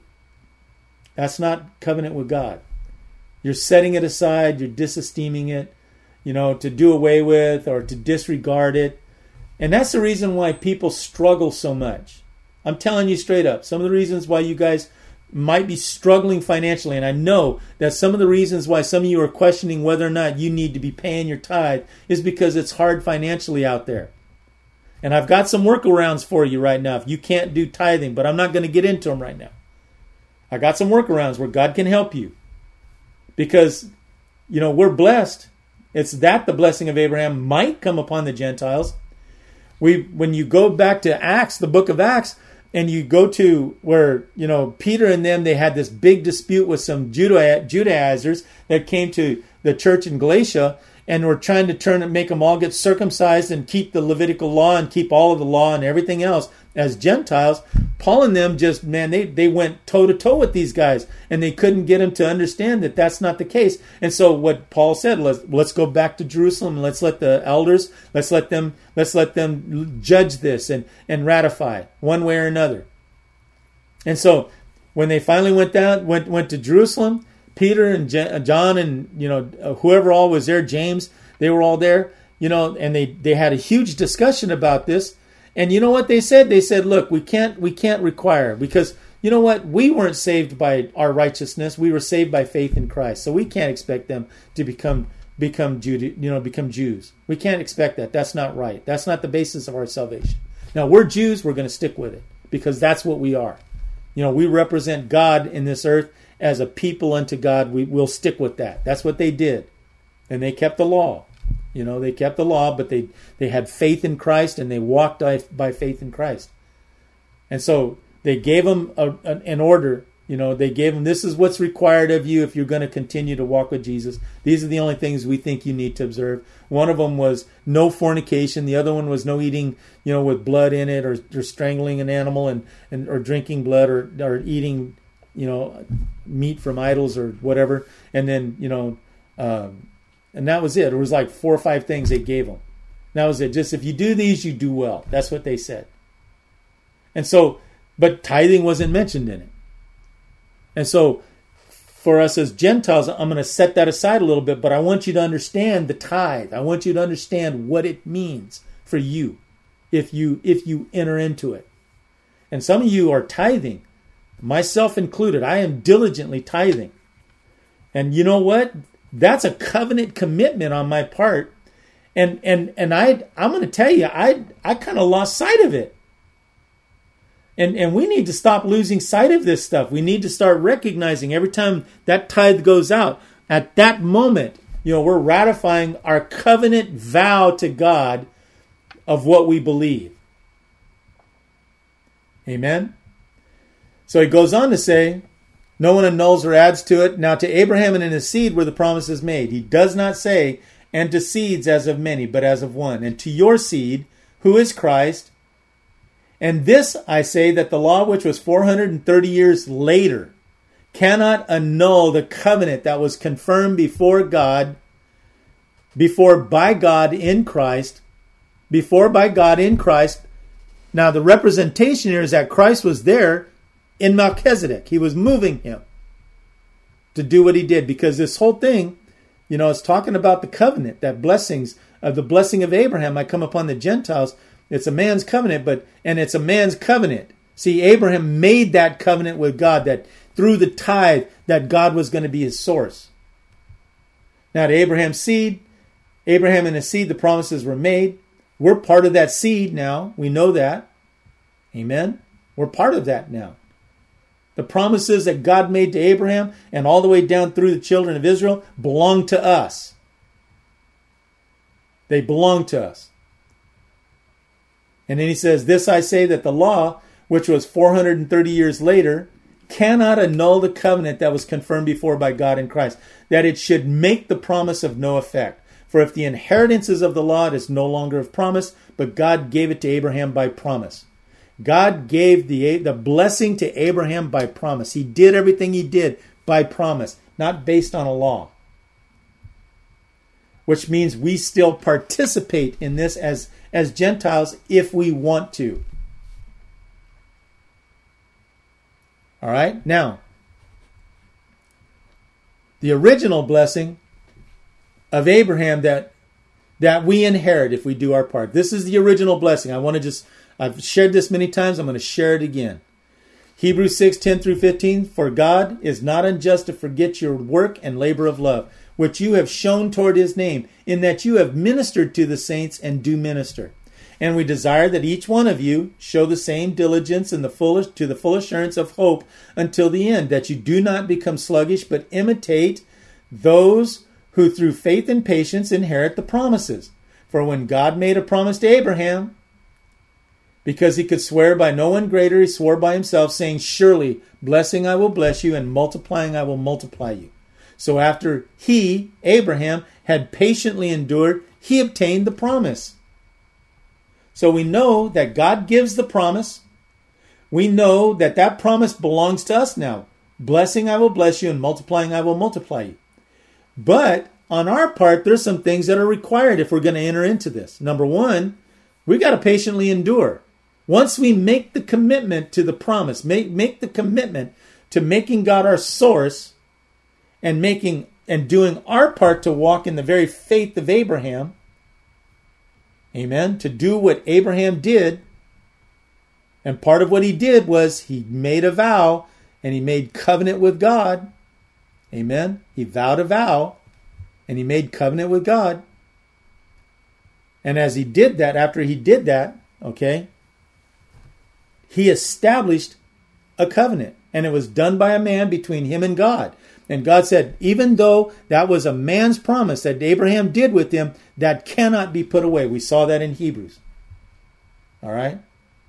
Speaker 1: that's not covenant with God. You're setting it aside, you're disesteeming it, you know, to do away with or to disregard it. And that's the reason why people struggle so much. I'm telling you straight up, some of the reasons why you guys might be struggling financially, and I know that some of the reasons why some of you are questioning whether or not you need to be paying your tithe is because it's hard financially out there. And I've got some workarounds for you right now if you can't do tithing, but I'm not going to get into them right now. I got some workarounds where God can help you. Because, you know, we're blessed. It's that the blessing of Abraham might come upon the Gentiles. We, when you go back to Acts, the book of Acts, and you go to where, you know, Peter and them, they had this big dispute with some Juda- Judaizers that came to the church in Galatia and were trying to turn and make them all get circumcised and keep the Levitical law and keep all of the law and everything else as Gentiles. Paul and them just, man, they, they went toe to toe with these guys and they couldn't get them to understand that that's not the case. And so what Paul said, let's, let's go back to Jerusalem and let's let the elders, let's let them, let's let them judge this and, and ratify one way or another. And so when they finally went down, went, went to Jerusalem, Peter and John and, you know, whoever all was there, James, they were all there, you know, and they, they had a huge discussion about this. And you know what they said? They said, look, we can't we can't require, because you know what? We weren't saved by our righteousness. We were saved by faith in Christ. So we can't expect them to become become Jude, you know, become Jews. We can't expect that. That's not right. That's not the basis of our salvation. Now, we're Jews, we're going to stick with it because that's what we are. You know, we represent God in this earth as a people unto God. We will stick with that. That's what they did. And they kept the law. You know, they kept the law, but they, they had faith in Christ and they walked by, by faith in Christ. And so they gave them a, an order. You know, they gave them, this is what's required of you if you're going to continue to walk with Jesus. These are the only things we think you need to observe. One of them was no fornication. The other one was no eating, you know, with blood in it, or, or strangling an animal and, and or drinking blood, or, or eating, you know, meat from idols or whatever. And then, you know, um, and that was it. It was like four or five things they gave them. That was it. Just if you do these, you do well. That's what they said. And so, but tithing wasn't mentioned in it. And so, for us as Gentiles, I'm going to set that aside a little bit, but I want you to understand the tithe. I want you to understand what it means for you if you if you enter into it. And some of you are tithing, myself included. I am diligently tithing. And you know what? That's a covenant commitment on my part. And and and I I'm going to tell you, I I kind of lost sight of it. And and we need to stop losing sight of this stuff. We need to start recognizing every time that tithe goes out, at that moment, you know, we're ratifying our covenant vow to God of what we believe. Amen? So he goes on to say, no one annuls or adds to it. Now to Abraham and in his seed were the promises made. He does not say, and to seeds as of many, but as of one. And to your seed, who is Christ. And this I say, that the law which was four hundred thirty years later cannot annul the covenant that was confirmed before God, before by God in Christ, before by God in Christ. Now the representation here is that Christ was there in Melchizedek. He was moving him to do what he did, because this whole thing, you know, it's talking about the covenant, that blessings of the blessing of Abraham might come upon the Gentiles. It's a man's covenant, but and it's a man's covenant. See, Abraham made that covenant with God, that through the tithe, that God was going to be his source. Now to Abraham's seed, Abraham and his seed, the promises were made. We're part of that seed now. We know that. Amen. We're part of that now. The promises that God made to Abraham and all the way down through the children of Israel belong to us. They belong to us. And then he says, this I say, that the law, which was four hundred thirty years later, cannot annul the covenant that was confirmed before by God in Christ, that it should make the promise of no effect. For if the inheritance is of the law, it is no longer of promise, but God gave it to Abraham by promise. God gave the, the blessing to Abraham by promise. He did everything he did by promise, not based on a law. Which means we still participate in this as, as Gentiles if we want to. All right? Now, the original blessing of Abraham that, that we inherit if we do our part. This is the original blessing. I want to just... I've shared this many times. I'm going to share it again. Hebrews six, ten through fifteen. For God is not unjust to forget your work and labor of love, which you have shown toward his name, in that you have ministered to the saints and do minister. And we desire that each one of you show the same diligence in the full, to the full assurance of hope until the end, that you do not become sluggish, but imitate those who through faith and patience inherit the promises. For when God made a promise to Abraham, because he could swear by no one greater, he swore by himself, saying, surely, blessing I will bless you, and multiplying I will multiply you. So after he, Abraham, had patiently endured, he obtained the promise. So we know that God gives the promise. We know that that promise belongs to us now. Blessing I will bless you, and multiplying I will multiply you. But on our part, there's some things that are required if we're going to enter into this. Number one, we got to patiently endure. Once we make the commitment to the promise, make, make the commitment to making God our source and making and doing our part to walk in the very faith of Abraham, amen, to do what Abraham did. And part of what he did was he made a vow and he made covenant with God. Amen. He vowed a vow and he made covenant with God. And as he did that, after he did that, okay, he established a covenant. And it was done by a man between him and God. And God said, even though that was a man's promise that Abraham did with him, that cannot be put away. We saw that in Hebrews. All right?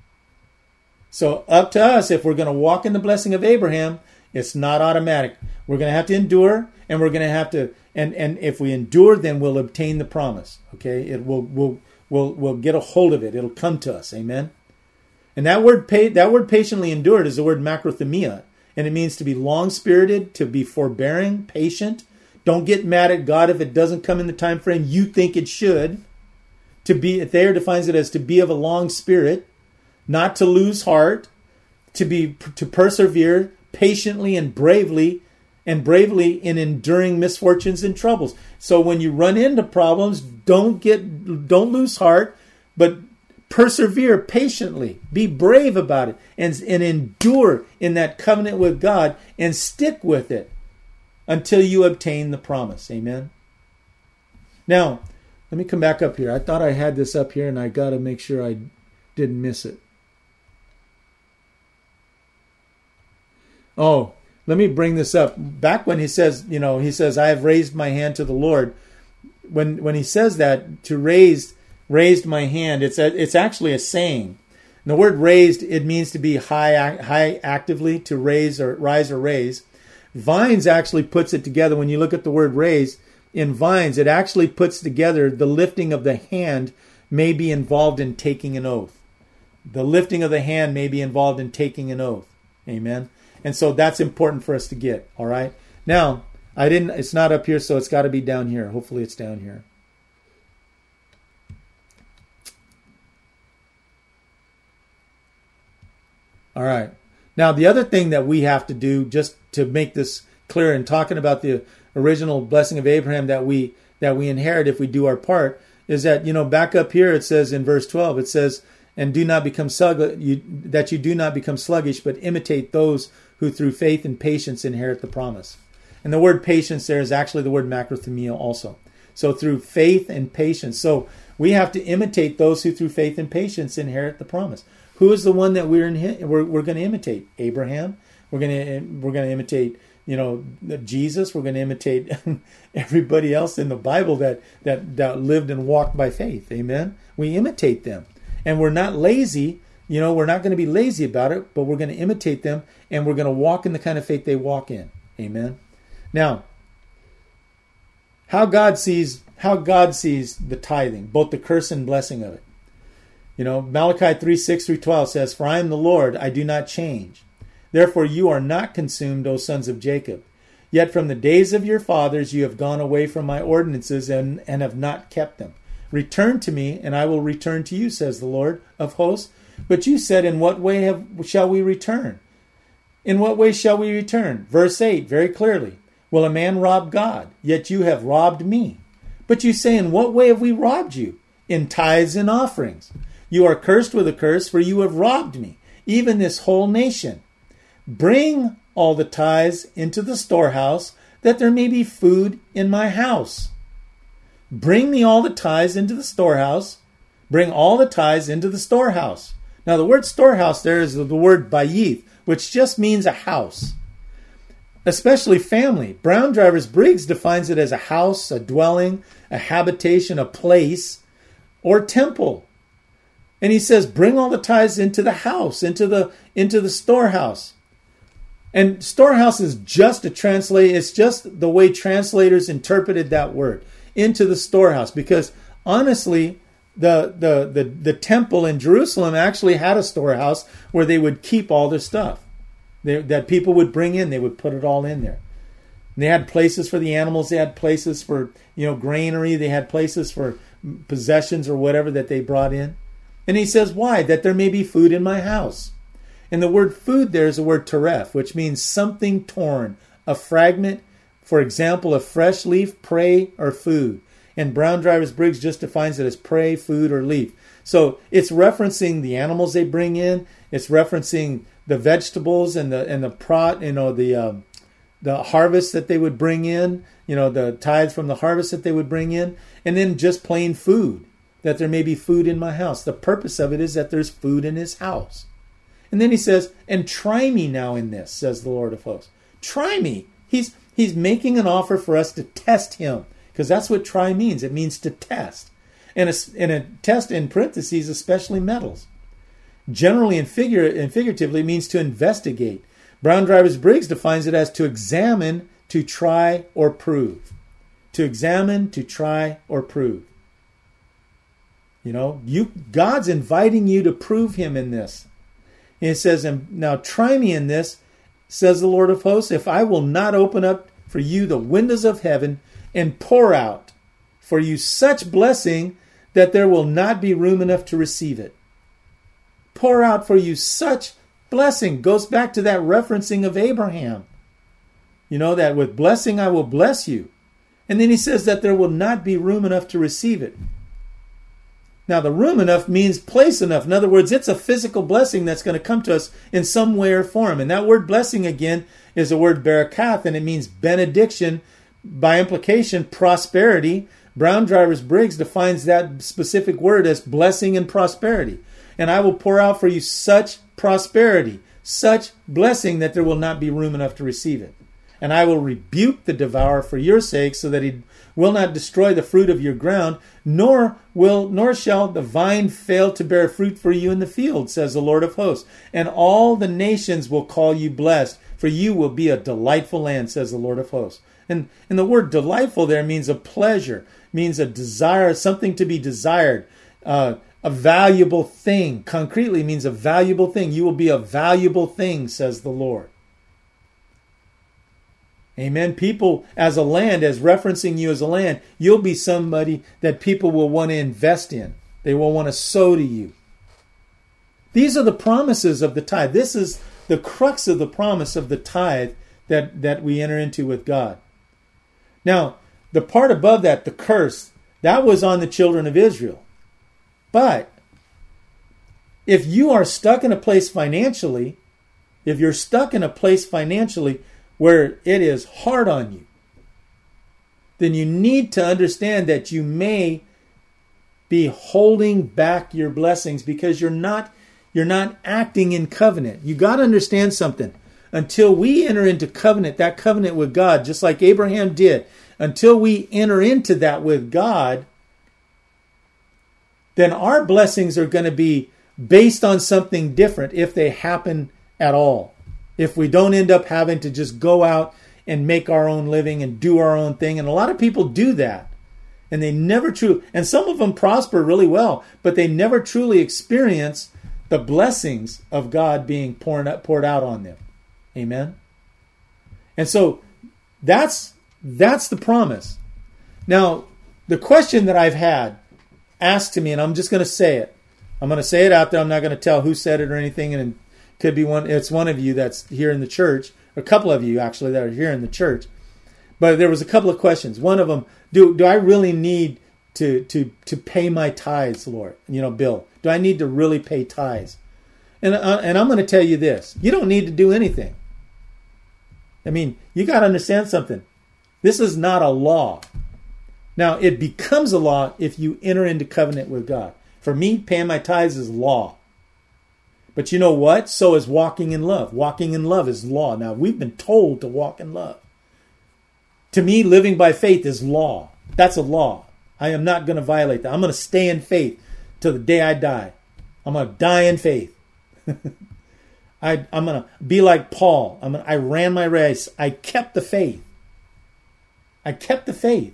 Speaker 1: So up to us, if we're going to walk in the blessing of Abraham, it's not automatic. We're going to have to endure, and we're going to have to, and, and if we endure, then we'll obtain the promise. Okay? It will, we'll, we'll, we'll get a hold of it. It'll come to us. Amen? And that word, that word patiently endured is the word macrothemia. And it means to be long-spirited, to be forbearing, patient. Don't get mad at God if it doesn't come in the time frame you think it should. To be, Thayer defines it as to be of a long spirit, not to lose heart, to be to persevere patiently and bravely, and bravely in enduring misfortunes and troubles. So when you run into problems, don't get don't lose heart, but Persevere patiently. Be brave about it and, and endure in that covenant with God and stick with it until you obtain the promise. Amen. Now, let me come back up here. I thought I had this up here and I got to make sure I didn't miss it. Oh, let me bring this up. Back when he says, you know, he says, I have raised my hand to the Lord. When when he says that, to raise, raised my hand, it's a, it's actually a saying. And the word raised, it means to be high, high actively, to raise or rise or raise. Vines actually puts it together. When you look at the word raised, in Vines, it actually puts together the lifting of the hand may be involved in taking an oath. The lifting of the hand may be involved in taking an oath. Amen. And so that's important for us to get. All right. Now, I didn't, it's not up here, so it's got to be down here. Hopefully it's down here. All right. Now, the other thing that we have to do, just to make this clear, in talking about the original blessing of Abraham that we that we inherit if we do our part, is that, you know, back up here it says in verse twelve, it says, and do not become sluggish, you, that you do not become sluggish, but imitate those who through faith and patience inherit the promise. And the word patience there is actually the word macrothumia also. So through faith and patience. So we have to imitate those who through faith and patience inherit the promise. Who is the one that we're in, we're, we're going to imitate? Abraham. We're going to we're going to imitate, you know, Jesus. We're going to imitate everybody else in the Bible that, that that lived and walked by faith. Amen. We imitate them, and we're not lazy. You know, we're not going to be lazy about it, but we're going to imitate them, and we're going to walk in the kind of faith they walk in. Amen. Now, how God sees how God sees the tithing, both the curse and blessing of it. You know, Malachi three, six through twelve says, For I am the Lord, I do not change. Therefore you are not consumed, O sons of Jacob. Yet from the days of your fathers you have gone away from my ordinances and, and have not kept them. Return to me, and I will return to you, says the Lord of hosts. But you said, In what way have, shall we return? In what way shall we return? Verse eight, very clearly. Will a man rob God? Yet you have robbed me. But you say, In what way have we robbed you? In tithes and offerings. You are cursed with a curse, for you have robbed me, even this whole nation. Bring all the tithes into the storehouse, that there may be food in my house. Bring me all the tithes into the storehouse. Bring all the tithes into the storehouse. Now the word storehouse there is the word bayith, which just means a house. Especially family. Brown Drivers Briggs defines it as a house, a dwelling, a habitation, a place, or temple. And he says, bring all the tithes into the house, into the into the storehouse. And storehouse is just a translate, it's just the way translators interpreted that word, into the storehouse. Because honestly, the the the, the temple in Jerusalem actually had a storehouse where they would keep all their stuff. They, that people would bring in, they would put it all in there. And they had places for the animals, they had places for, you know, granary, they had places for possessions or whatever that they brought in. And he says, why? That there may be food in my house. And the word food there is the word teref, which means something torn, a fragment, for example, a fresh leaf, prey, or food. And Brown Drivers Briggs just defines it as prey, food, or leaf. So it's referencing the animals they bring in. It's referencing the vegetables and the and the prot, you know, the um, the harvest that they would bring in, you know, the tithes from the harvest that they would bring in, and then just plain food, that there may be food in my house. The purpose of it is that there's food in his house. And then he says, and try me now in this, says the Lord of hosts. Try me. He's he's making an offer for us to test him, because that's what try means. It means to test. And a, and a test in parentheses, especially metals. Generally and, figure, and figuratively, it means to investigate. Brown Drivers Briggs defines it as to examine, to try, or prove. To examine, to try, or prove. You know, you God's inviting you to prove him in this. And it says, now try me in this, says the Lord of hosts, if I will not open up for you the windows of heaven and pour out for you such blessing that there will not be room enough to receive it. Pour out for you such blessing. Goes back to that referencing of Abraham. You know, that with blessing I will bless you. And then he says that there will not be room enough to receive it. Now, the room enough means place enough. In other words, it's a physical blessing that's going to come to us in some way or form. And that word blessing, again, is the word barakath, and it means benediction, by implication, prosperity. Brown Drivers Briggs defines that specific word as blessing and prosperity. And I will pour out for you such prosperity, such blessing that there will not be room enough to receive it. And I will rebuke the devourer for your sake, so that he will not destroy the fruit of your ground, nor will nor shall the vine fail to bear fruit for you in the field, says the Lord of hosts. And all the nations will call you blessed, for you will be a delightful land, says the Lord of hosts. And, and the word delightful there means a pleasure, means a desire, something to be desired, uh, a valuable thing. Concretely means a valuable thing. You will be a valuable thing, says the Lord. Amen. People as a land, as referencing you as a land, you'll be somebody that people will want to invest in. They will want to sow to you. These are the promises of the tithe. This is the crux of the promise of the tithe that, that we enter into with God. Now, the part above that, the curse, that was on the children of Israel. But if you are stuck in a place financially, if you're stuck in a place financially where it is hard on you, then you need to understand that you may be holding back your blessings because you're not you're not acting in covenant. You got to understand something. Until we enter into covenant, that covenant with God, just like Abraham did, until we enter into that with God, then our blessings are going to be based on something different if they happen at all. If we don't end up having to just go out and make our own living and do our own thing. And a lot of people do that. And they never truly, and some of them prosper really well, but they never truly experience the blessings of God being poured out, poured out on them. Amen. And so that's that's the promise. Now, the question that I've had asked to me, and I'm just going to say it. I'm going to say it out there. I'm not going to tell who said it or anything, and could be one. It's one of you that's here in the church, or a couple of you actually that are here in the church. But there was a couple of questions. One of them: Do do I really need to to to pay my tithes, Lord? You know, Bill, do I need to really pay tithes? And uh, and I'm going to tell you this: you don't need to do anything. I mean, you got to understand something. This is not a law. Now, it becomes a law if you enter into covenant with God. For me, paying my tithes is law. But you know what? So is walking in love. Walking in love is law. Now, we've been told to walk in love. To me, living by faith is law. That's a law. I am not going to violate that. I'm going to stay in faith till the day I die. I'm going to die in faith. I, I'm going to be like Paul. I'm gonna, I ran my race. I kept the faith. I kept the faith.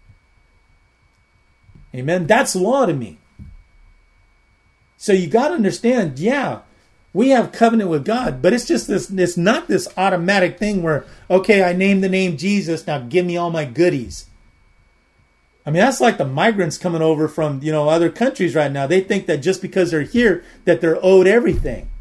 Speaker 1: Amen. That's law to me. So you got to understand, yeah, we have covenant with God, but it's just this, it's not this automatic thing where, okay, I named the name Jesus, now give me all my goodies. I mean, that's like the migrants coming over from, you know, other countries right now. They think that just because they're here, that they're owed everything.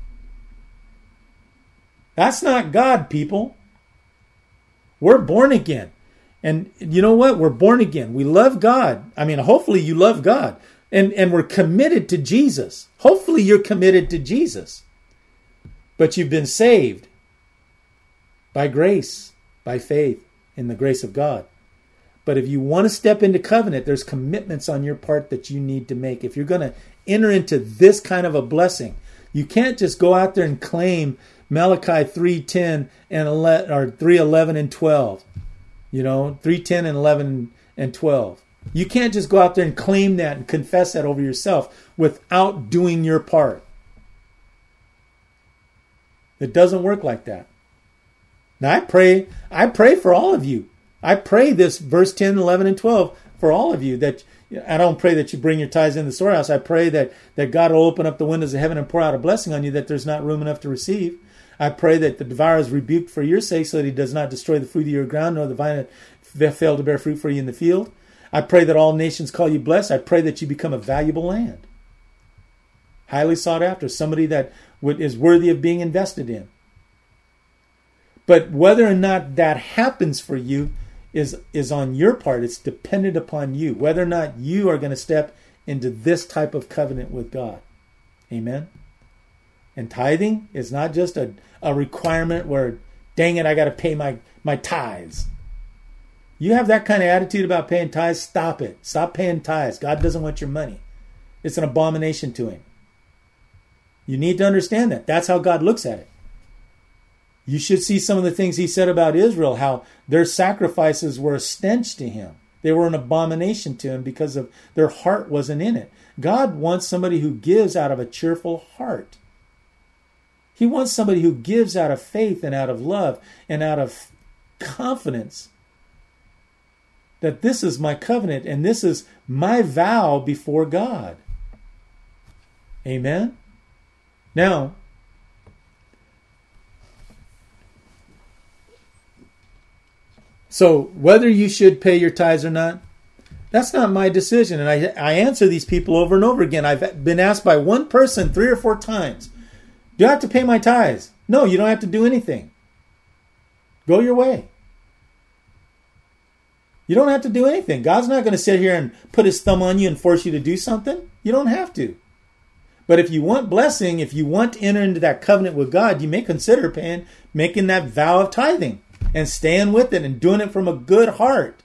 Speaker 1: That's not God, people. We're born again. And you know what? We're born again. We love God. I mean, hopefully you love God. And, and we're committed to Jesus. Hopefully you're committed to Jesus. But you've been saved by grace, by faith in the grace of God. But if you want to step into covenant, there's commitments on your part that you need to make. If you're going to enter into this kind of a blessing, you can't just go out there and claim Malachi three ten and eleven, or three eleven and twelve. You know, three ten and eleven and twelve. You can't just go out there and claim that and confess that over yourself without doing your part. It doesn't work like that. Now I pray, I pray for all of you. I pray this verse ten, eleven, and twelve for all of you. That I don't pray that you bring your tithes in the storehouse. I pray that, that God will open up the windows of heaven and pour out a blessing on you that there's not room enough to receive. I pray that the devourer is rebuked for your sake so that he does not destroy the fruit of your ground, nor the vine fail to bear fruit for you in the field. I pray that all nations call you blessed. I pray that you become a valuable land. Highly sought after. Somebody that is worthy of being invested in. But whether or not that happens for you is, is on your part. It's dependent upon you. Whether or not you are going to step into this type of covenant with God. Amen? And tithing is not just a, a requirement where, dang it, I got to pay my, my tithes. You have that kind of attitude about paying tithes, stop it. Stop paying tithes. God doesn't want your money. It's an abomination to him. You need to understand that. That's how God looks at it. You should see some of the things he said about Israel, how their sacrifices were a stench to him. They were an abomination to him because of their heart wasn't in it. God wants somebody who gives out of a cheerful heart. He wants somebody who gives out of faith and out of love and out of confidence that this is my covenant and this is my vow before God. Amen? Now, so whether you should pay your tithes or not, that's not my decision. And I, I answer these people over and over again. I've been asked by one person three or four times, do I have to pay my tithes? No, you don't have to do anything. Go your way. You don't have to do anything. God's not going to sit here and put his thumb on you and force you to do something. You don't have to. But if you want blessing, if you want to enter into that covenant with God, you may consider paying, making that vow of tithing and staying with it and doing it from a good heart.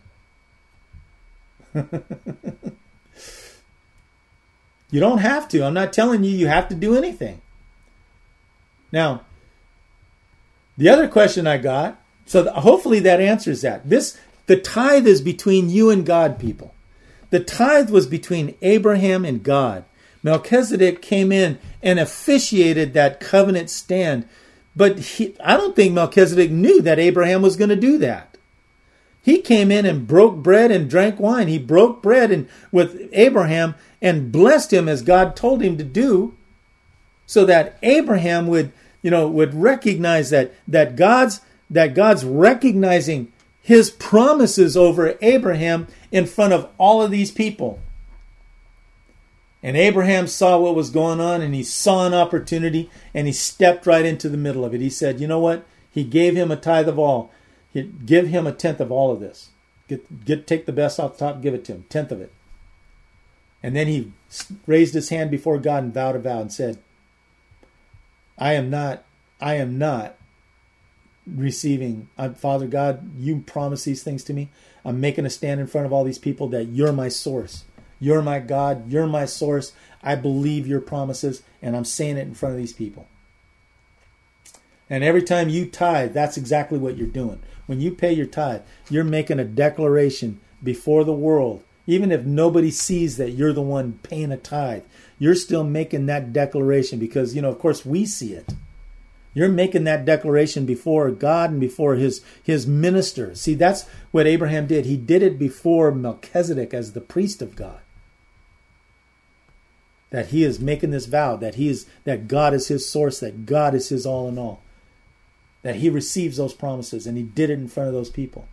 Speaker 1: You don't have to. I'm not telling you you have to do anything. Now, the other question I got, so hopefully that answers that. This, the tithe is between you and God, people. The tithe was between Abraham and God. Melchizedek came in and officiated that covenant stand. But he, I don't think Melchizedek knew that Abraham was going to do that. He came in and broke bread and drank wine. He broke bread and with Abraham and blessed him as God told him to do, so that Abraham would, you know, would recognize that that God's that God's recognizing his promises over Abraham in front of all of these people. And Abraham saw what was going on, and he saw an opportunity, and he stepped right into the middle of it. He said, you know what? He gave him a tithe of all. He'd give him a tenth of all of this. Get, get, take the best off the top, give it to him, tenth of it. And then he raised his hand before God and vowed a vow and said, I am not, I am not receiving, uh, Father God, you promised these things to me. I'm making a stand in front of all these people that you're my source. You're my God. You're my source. I believe your promises, and I'm saying it in front of these people. And every time you tithe, that's exactly what you're doing. When you pay your tithe, you're making a declaration before the world. Even if nobody sees that you're the one paying a tithe, you're still making that declaration because, you know, of course, we see it. You're making that declaration before God and before his, his ministers. See, that's what Abraham did. He did it before Melchizedek as the priest of God. That he is making this vow, that he is that God is his source, that God is his all in all. That he receives those promises, and he did it in front of those people.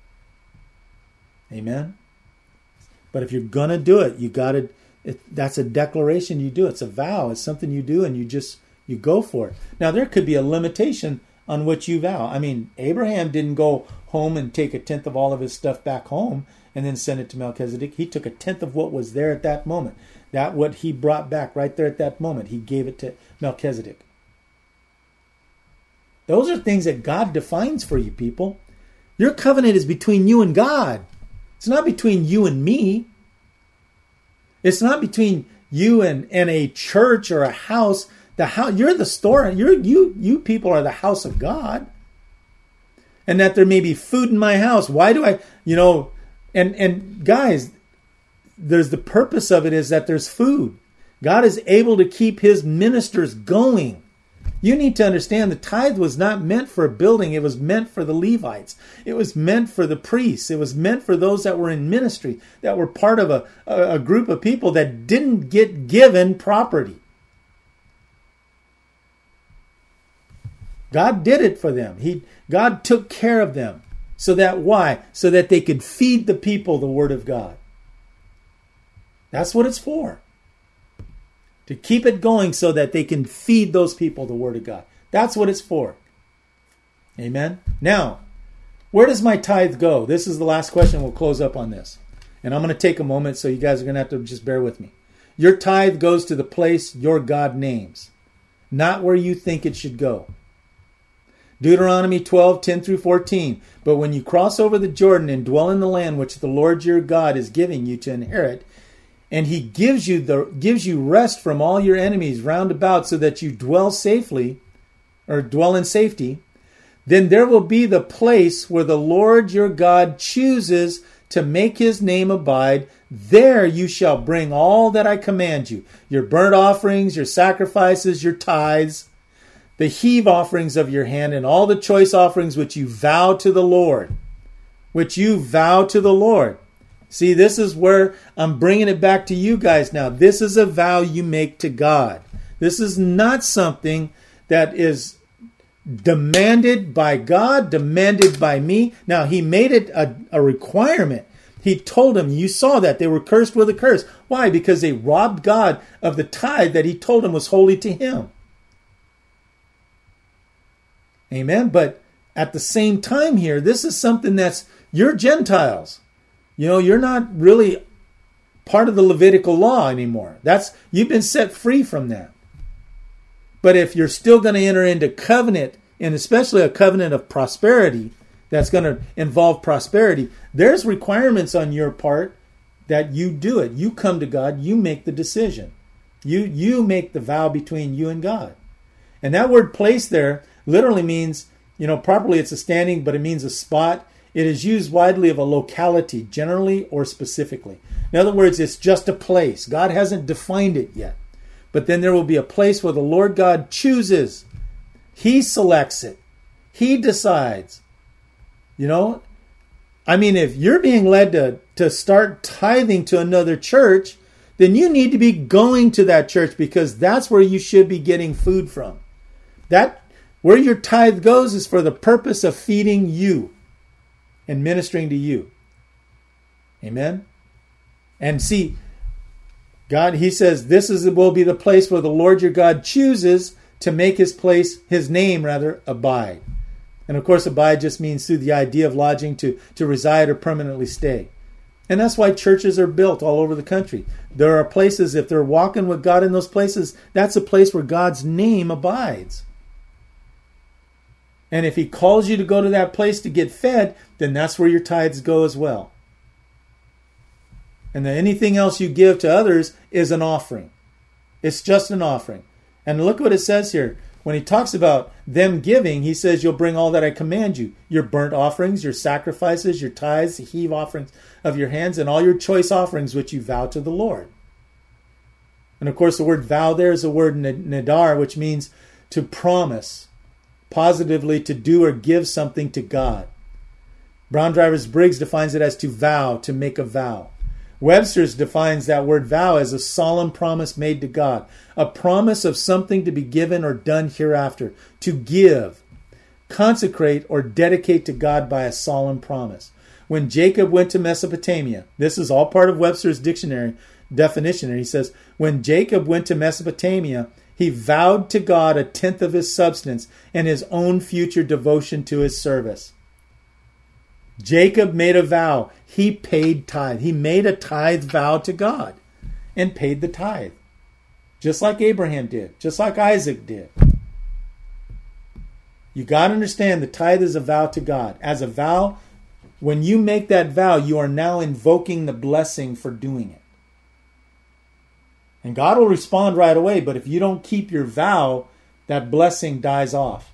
Speaker 1: Amen? But if you're going to do it, you got to, it, that's a declaration you do. It's a vow. It's something you do, and you just, you go for it. Now, there could be a limitation on what you vow. I mean, Abraham didn't go home and take a tenth of all of his stuff back home and then send it to Melchizedek. He took a tenth of what was there at that moment. That what he brought back right there at that moment. He gave it to Melchizedek. Those are things that God defines for you, people. Your covenant is between you and God. It's not between you and me. It's not between you and, and a church or a house. The house, you're the store. You're, you you people are the house of God. And that there may be food in my house. Why do I, you know, and and guys, there's the purpose of it is that there's food. God is able to keep his ministers going. You need to understand the tithe was not meant for a building. It was meant for the Levites. It was meant for the priests. It was meant for those that were in ministry, that were part of a, a, a group of people that didn't get given property. God did it for them. He, God took care of them. So that why? So that they could feed the people the word of God. That's what it's for. To keep it going so that they can feed those people the word of God. That's what it's for. Amen. Now, where does my tithe go? This is the last question. We'll close up on this. And I'm going to take a moment, so you guys are going to have to just bear with me. Your tithe goes to the place your God names, not where you think it should go. Deuteronomy twelve, ten through fourteen. But when you cross over the Jordan and dwell in the land which the Lord your God is giving you to inherit, and he gives you the gives you rest from all your enemies round about, so that you dwell safely, or dwell in safety, then there will be the place where the Lord your God chooses to make his name abide. There you shall bring all that I command you, your burnt offerings, your sacrifices, your tithes, the heave offerings of your hand, and all the choice offerings which you vow to the Lord, which you vow to the Lord. See, this is where I'm bringing it back to you guys now. This is a vow you make to God. This is not something that is demanded by God, demanded by me. Now, he made it a, a requirement. He told them, you saw that they were cursed with a curse. Why? Because they robbed God of the tithe that he told them was holy to him. Amen. But at the same time here, this is something that's, you're Gentiles. You know, you're not really part of the Levitical law anymore. That's, you've been set free from that. But if you're still going to enter into covenant, and especially a covenant of prosperity, that's going to involve prosperity, there's requirements on your part that you do it. You come to God, you make the decision. You, you make the vow between you and God. And that word place there literally means, you know, properly it's a standing, but it means a spot. It is used widely of a locality, generally or specifically. In other words, it's just a place. God hasn't defined it yet. But then there will be a place where the Lord God chooses. He selects it. He decides. You know, I mean, if you're being led to, to start tithing to another church, then you need to be going to that church, because that's where you should be getting food from. That, where your tithe goes is for the purpose of feeding you and ministering to you. Amen? And see, God, he says, this is will be the place where the Lord your God chooses to make his place, his name rather, abide. And of course, abide just means through the idea of lodging, to, to reside or permanently stay. And that's why churches are built all over the country. There are places, if they're walking with God in those places, that's a place where God's name abides. And if he calls you to go to that place to get fed, then that's where your tithes go as well. And then anything else you give to others is an offering. It's just an offering. And look what it says here. When he talks about them giving, he says, you'll bring all that I command you. Your burnt offerings, your sacrifices, your tithes, the heave offerings of your hands, and all your choice offerings which you vow to the Lord. And of course, the word vow there is the word nadar, which means to promise, positively to do or give something to God. Brown Drivers Briggs defines it as to vow, to make a vow. Webster's defines that word vow as a solemn promise made to God, a promise of something to be given or done hereafter, to give, consecrate, or dedicate to God by a solemn promise. When Jacob went to Mesopotamia, this is all part of Webster's dictionary definition, and he says, when Jacob went to Mesopotamia, he vowed to God a tenth of his substance and his own future devotion to his service. Jacob made a vow. He paid tithe. He made a tithe vow to God and paid the tithe. Just like Abraham did. Just like Isaac did. You got to understand the tithe is a vow to God. As a vow, when you make that vow, you are now invoking the blessing for doing it. And God will respond right away, but if you don't keep your vow, that blessing dies off.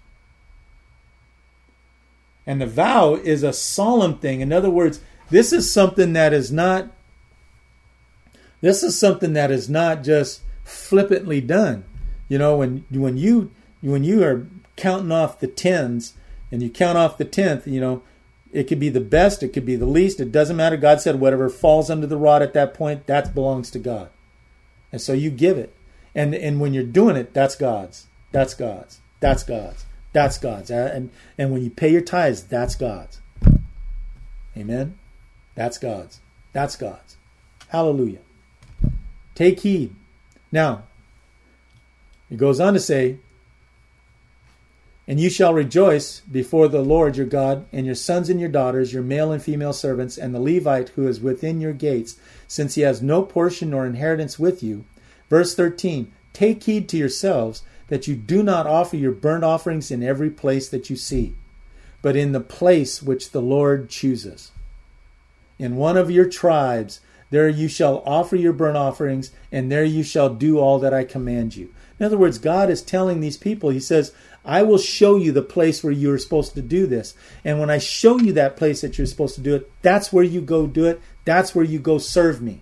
Speaker 1: And the vow is a solemn thing. In other words, this is something that is not, this is something that is not just flippantly done. You know, when when you when you are counting off the tens and you count off the tenth, you know, it could be the best, it could be the least, it doesn't matter. God said whatever falls under the rod at that point, that belongs to God. And so you give it. And and when you're doing it, that's God's. That's God's. That's God's. That's God's. And, and when you pay your tithes, that's God's. Amen? That's God's. That's God's. Hallelujah. Take heed. Now, it goes on to say, And you shall rejoice before the Lord your God, and your sons and your daughters, your male and female servants, and the Levite who is within your gates, since he has no portion nor inheritance with you. Verse thirteen, take heed to yourselves that you do not offer your burnt offerings in every place that you see, but in the place which the Lord chooses. In one of your tribes, there you shall offer your burnt offerings, and there you shall do all that I command you. In other words, God is telling these people, he says, I will show you the place where you are supposed to do this. And when I show you that place that you're supposed to do it, that's where you go do it. That's where you go serve me.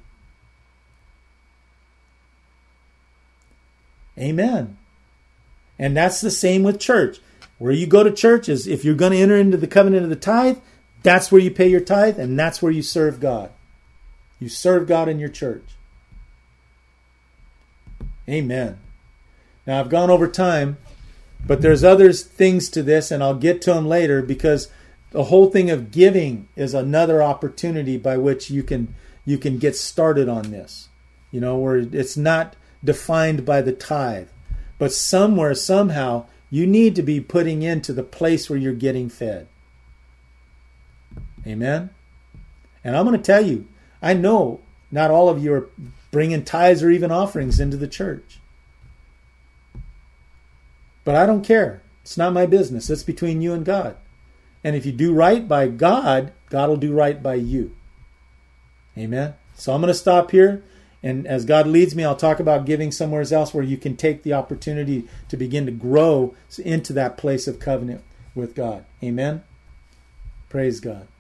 Speaker 1: Amen. And that's the same with church. Where you go to church is, if you're going to enter into the covenant of the tithe, that's where you pay your tithe, and that's where you serve God. You serve God in your church. Amen. Now, I've gone over time, but there's other things to this, and I'll get to them later, because the whole thing of giving is another opportunity by which you can you can get started on this. You know, where it's not defined by the tithe, but somewhere, somehow, you need to be putting into the place where you're getting fed. Amen? And I'm going to tell you, I know not all of you are bringing tithes or even offerings into the church. But I don't care. It's not my business. It's between you and God. And if you do right by God, God will do right by you. Amen? So I'm going to stop here. And as God leads me, I'll talk about giving somewhere else where you can take the opportunity to begin to grow into that place of covenant with God. Amen? Praise God.